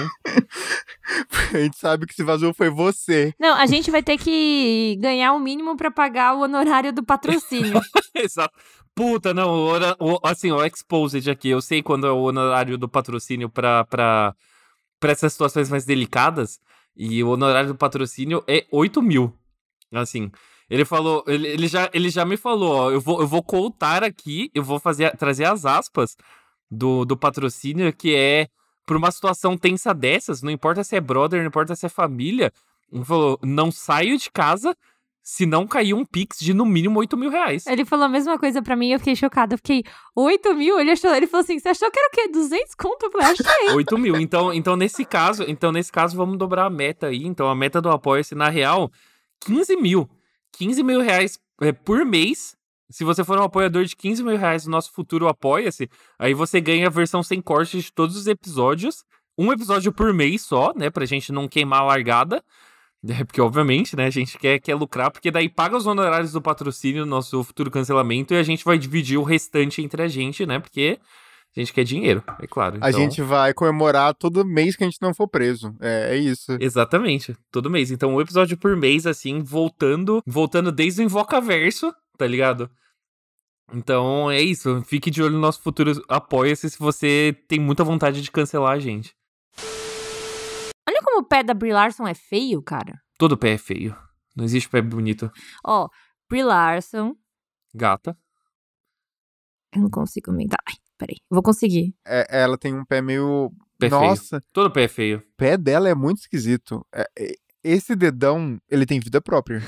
A gente sabe que se vazou foi você. Não, a gente vai ter que ganhar o mínimo pra pagar o honorário do patrocínio. Exato. Puta, não, o, hora- o- assim, o Exposed aqui, eu sei quando é o honorário do patrocínio pra, pra, pra essas situações mais delicadas, e o honorário do patrocínio é oito mil, assim. Ele falou, ele, ele, já, ele já me falou, ó, eu vou, eu vou contar aqui, eu vou fazer, trazer as aspas do, do patrocínio, que é, por uma situação tensa dessas, não importa se é brother, não importa se é família, ele falou, não saio de casa se não cair um Pix de no mínimo oito mil reais. Ele falou a mesma coisa pra mim e eu fiquei chocada. Eu fiquei, oito mil? Ele, achou, ele falou assim, você achou que era o quê? duzentos conto? Eu falei, achei. oito mil. Então, então, nesse caso, então, nesse caso, vamos dobrar a meta aí. Então, a meta do Apoia-se, na real, quinze mil. quinze mil reais é, por mês. Se você for um apoiador de quinze mil reais no nosso futuro Apoia-se, aí você ganha a versão sem cortes de todos os episódios. Um episódio por mês só, né? Pra gente não queimar a largada. É, porque, obviamente, né, a gente quer, quer lucrar, porque daí paga os honorários do patrocínio, nosso futuro cancelamento, e a gente vai dividir o restante entre a gente, né, porque a gente quer dinheiro, é claro. A Então, gente vai comemorar todo mês que a gente não for preso. É, é isso. exatamente, todo mês. Então, um episódio por mês, assim, voltando, voltando desde o Invocaverso, tá ligado? Então, é isso. Fique de olho no nosso futuro Apoia-se se você tem muita vontade de cancelar a gente. Olha como o pé da Brie Larson é feio, cara. Todo pé é feio. Não existe pé bonito. Ó, Brie Larson... Gata. Eu não consigo comentar. Ai, peraí. Vou conseguir. É, ela tem um pé meio... Pé Nossa, feio. Todo pé é feio. o pé dela é muito esquisito. É, é, esse dedão, ele tem vida própria.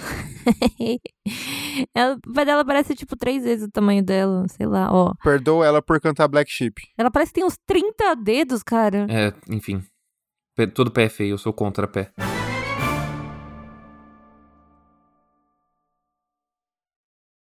Ela, o pé dela parece, tipo, três vezes o tamanho dela. Sei lá, ó. Perdoa ela por cantar Black Sheep. Ela parece que tem uns trinta dedos, cara. É, enfim. Pé- Todo pé é feio, eu sou contra pé.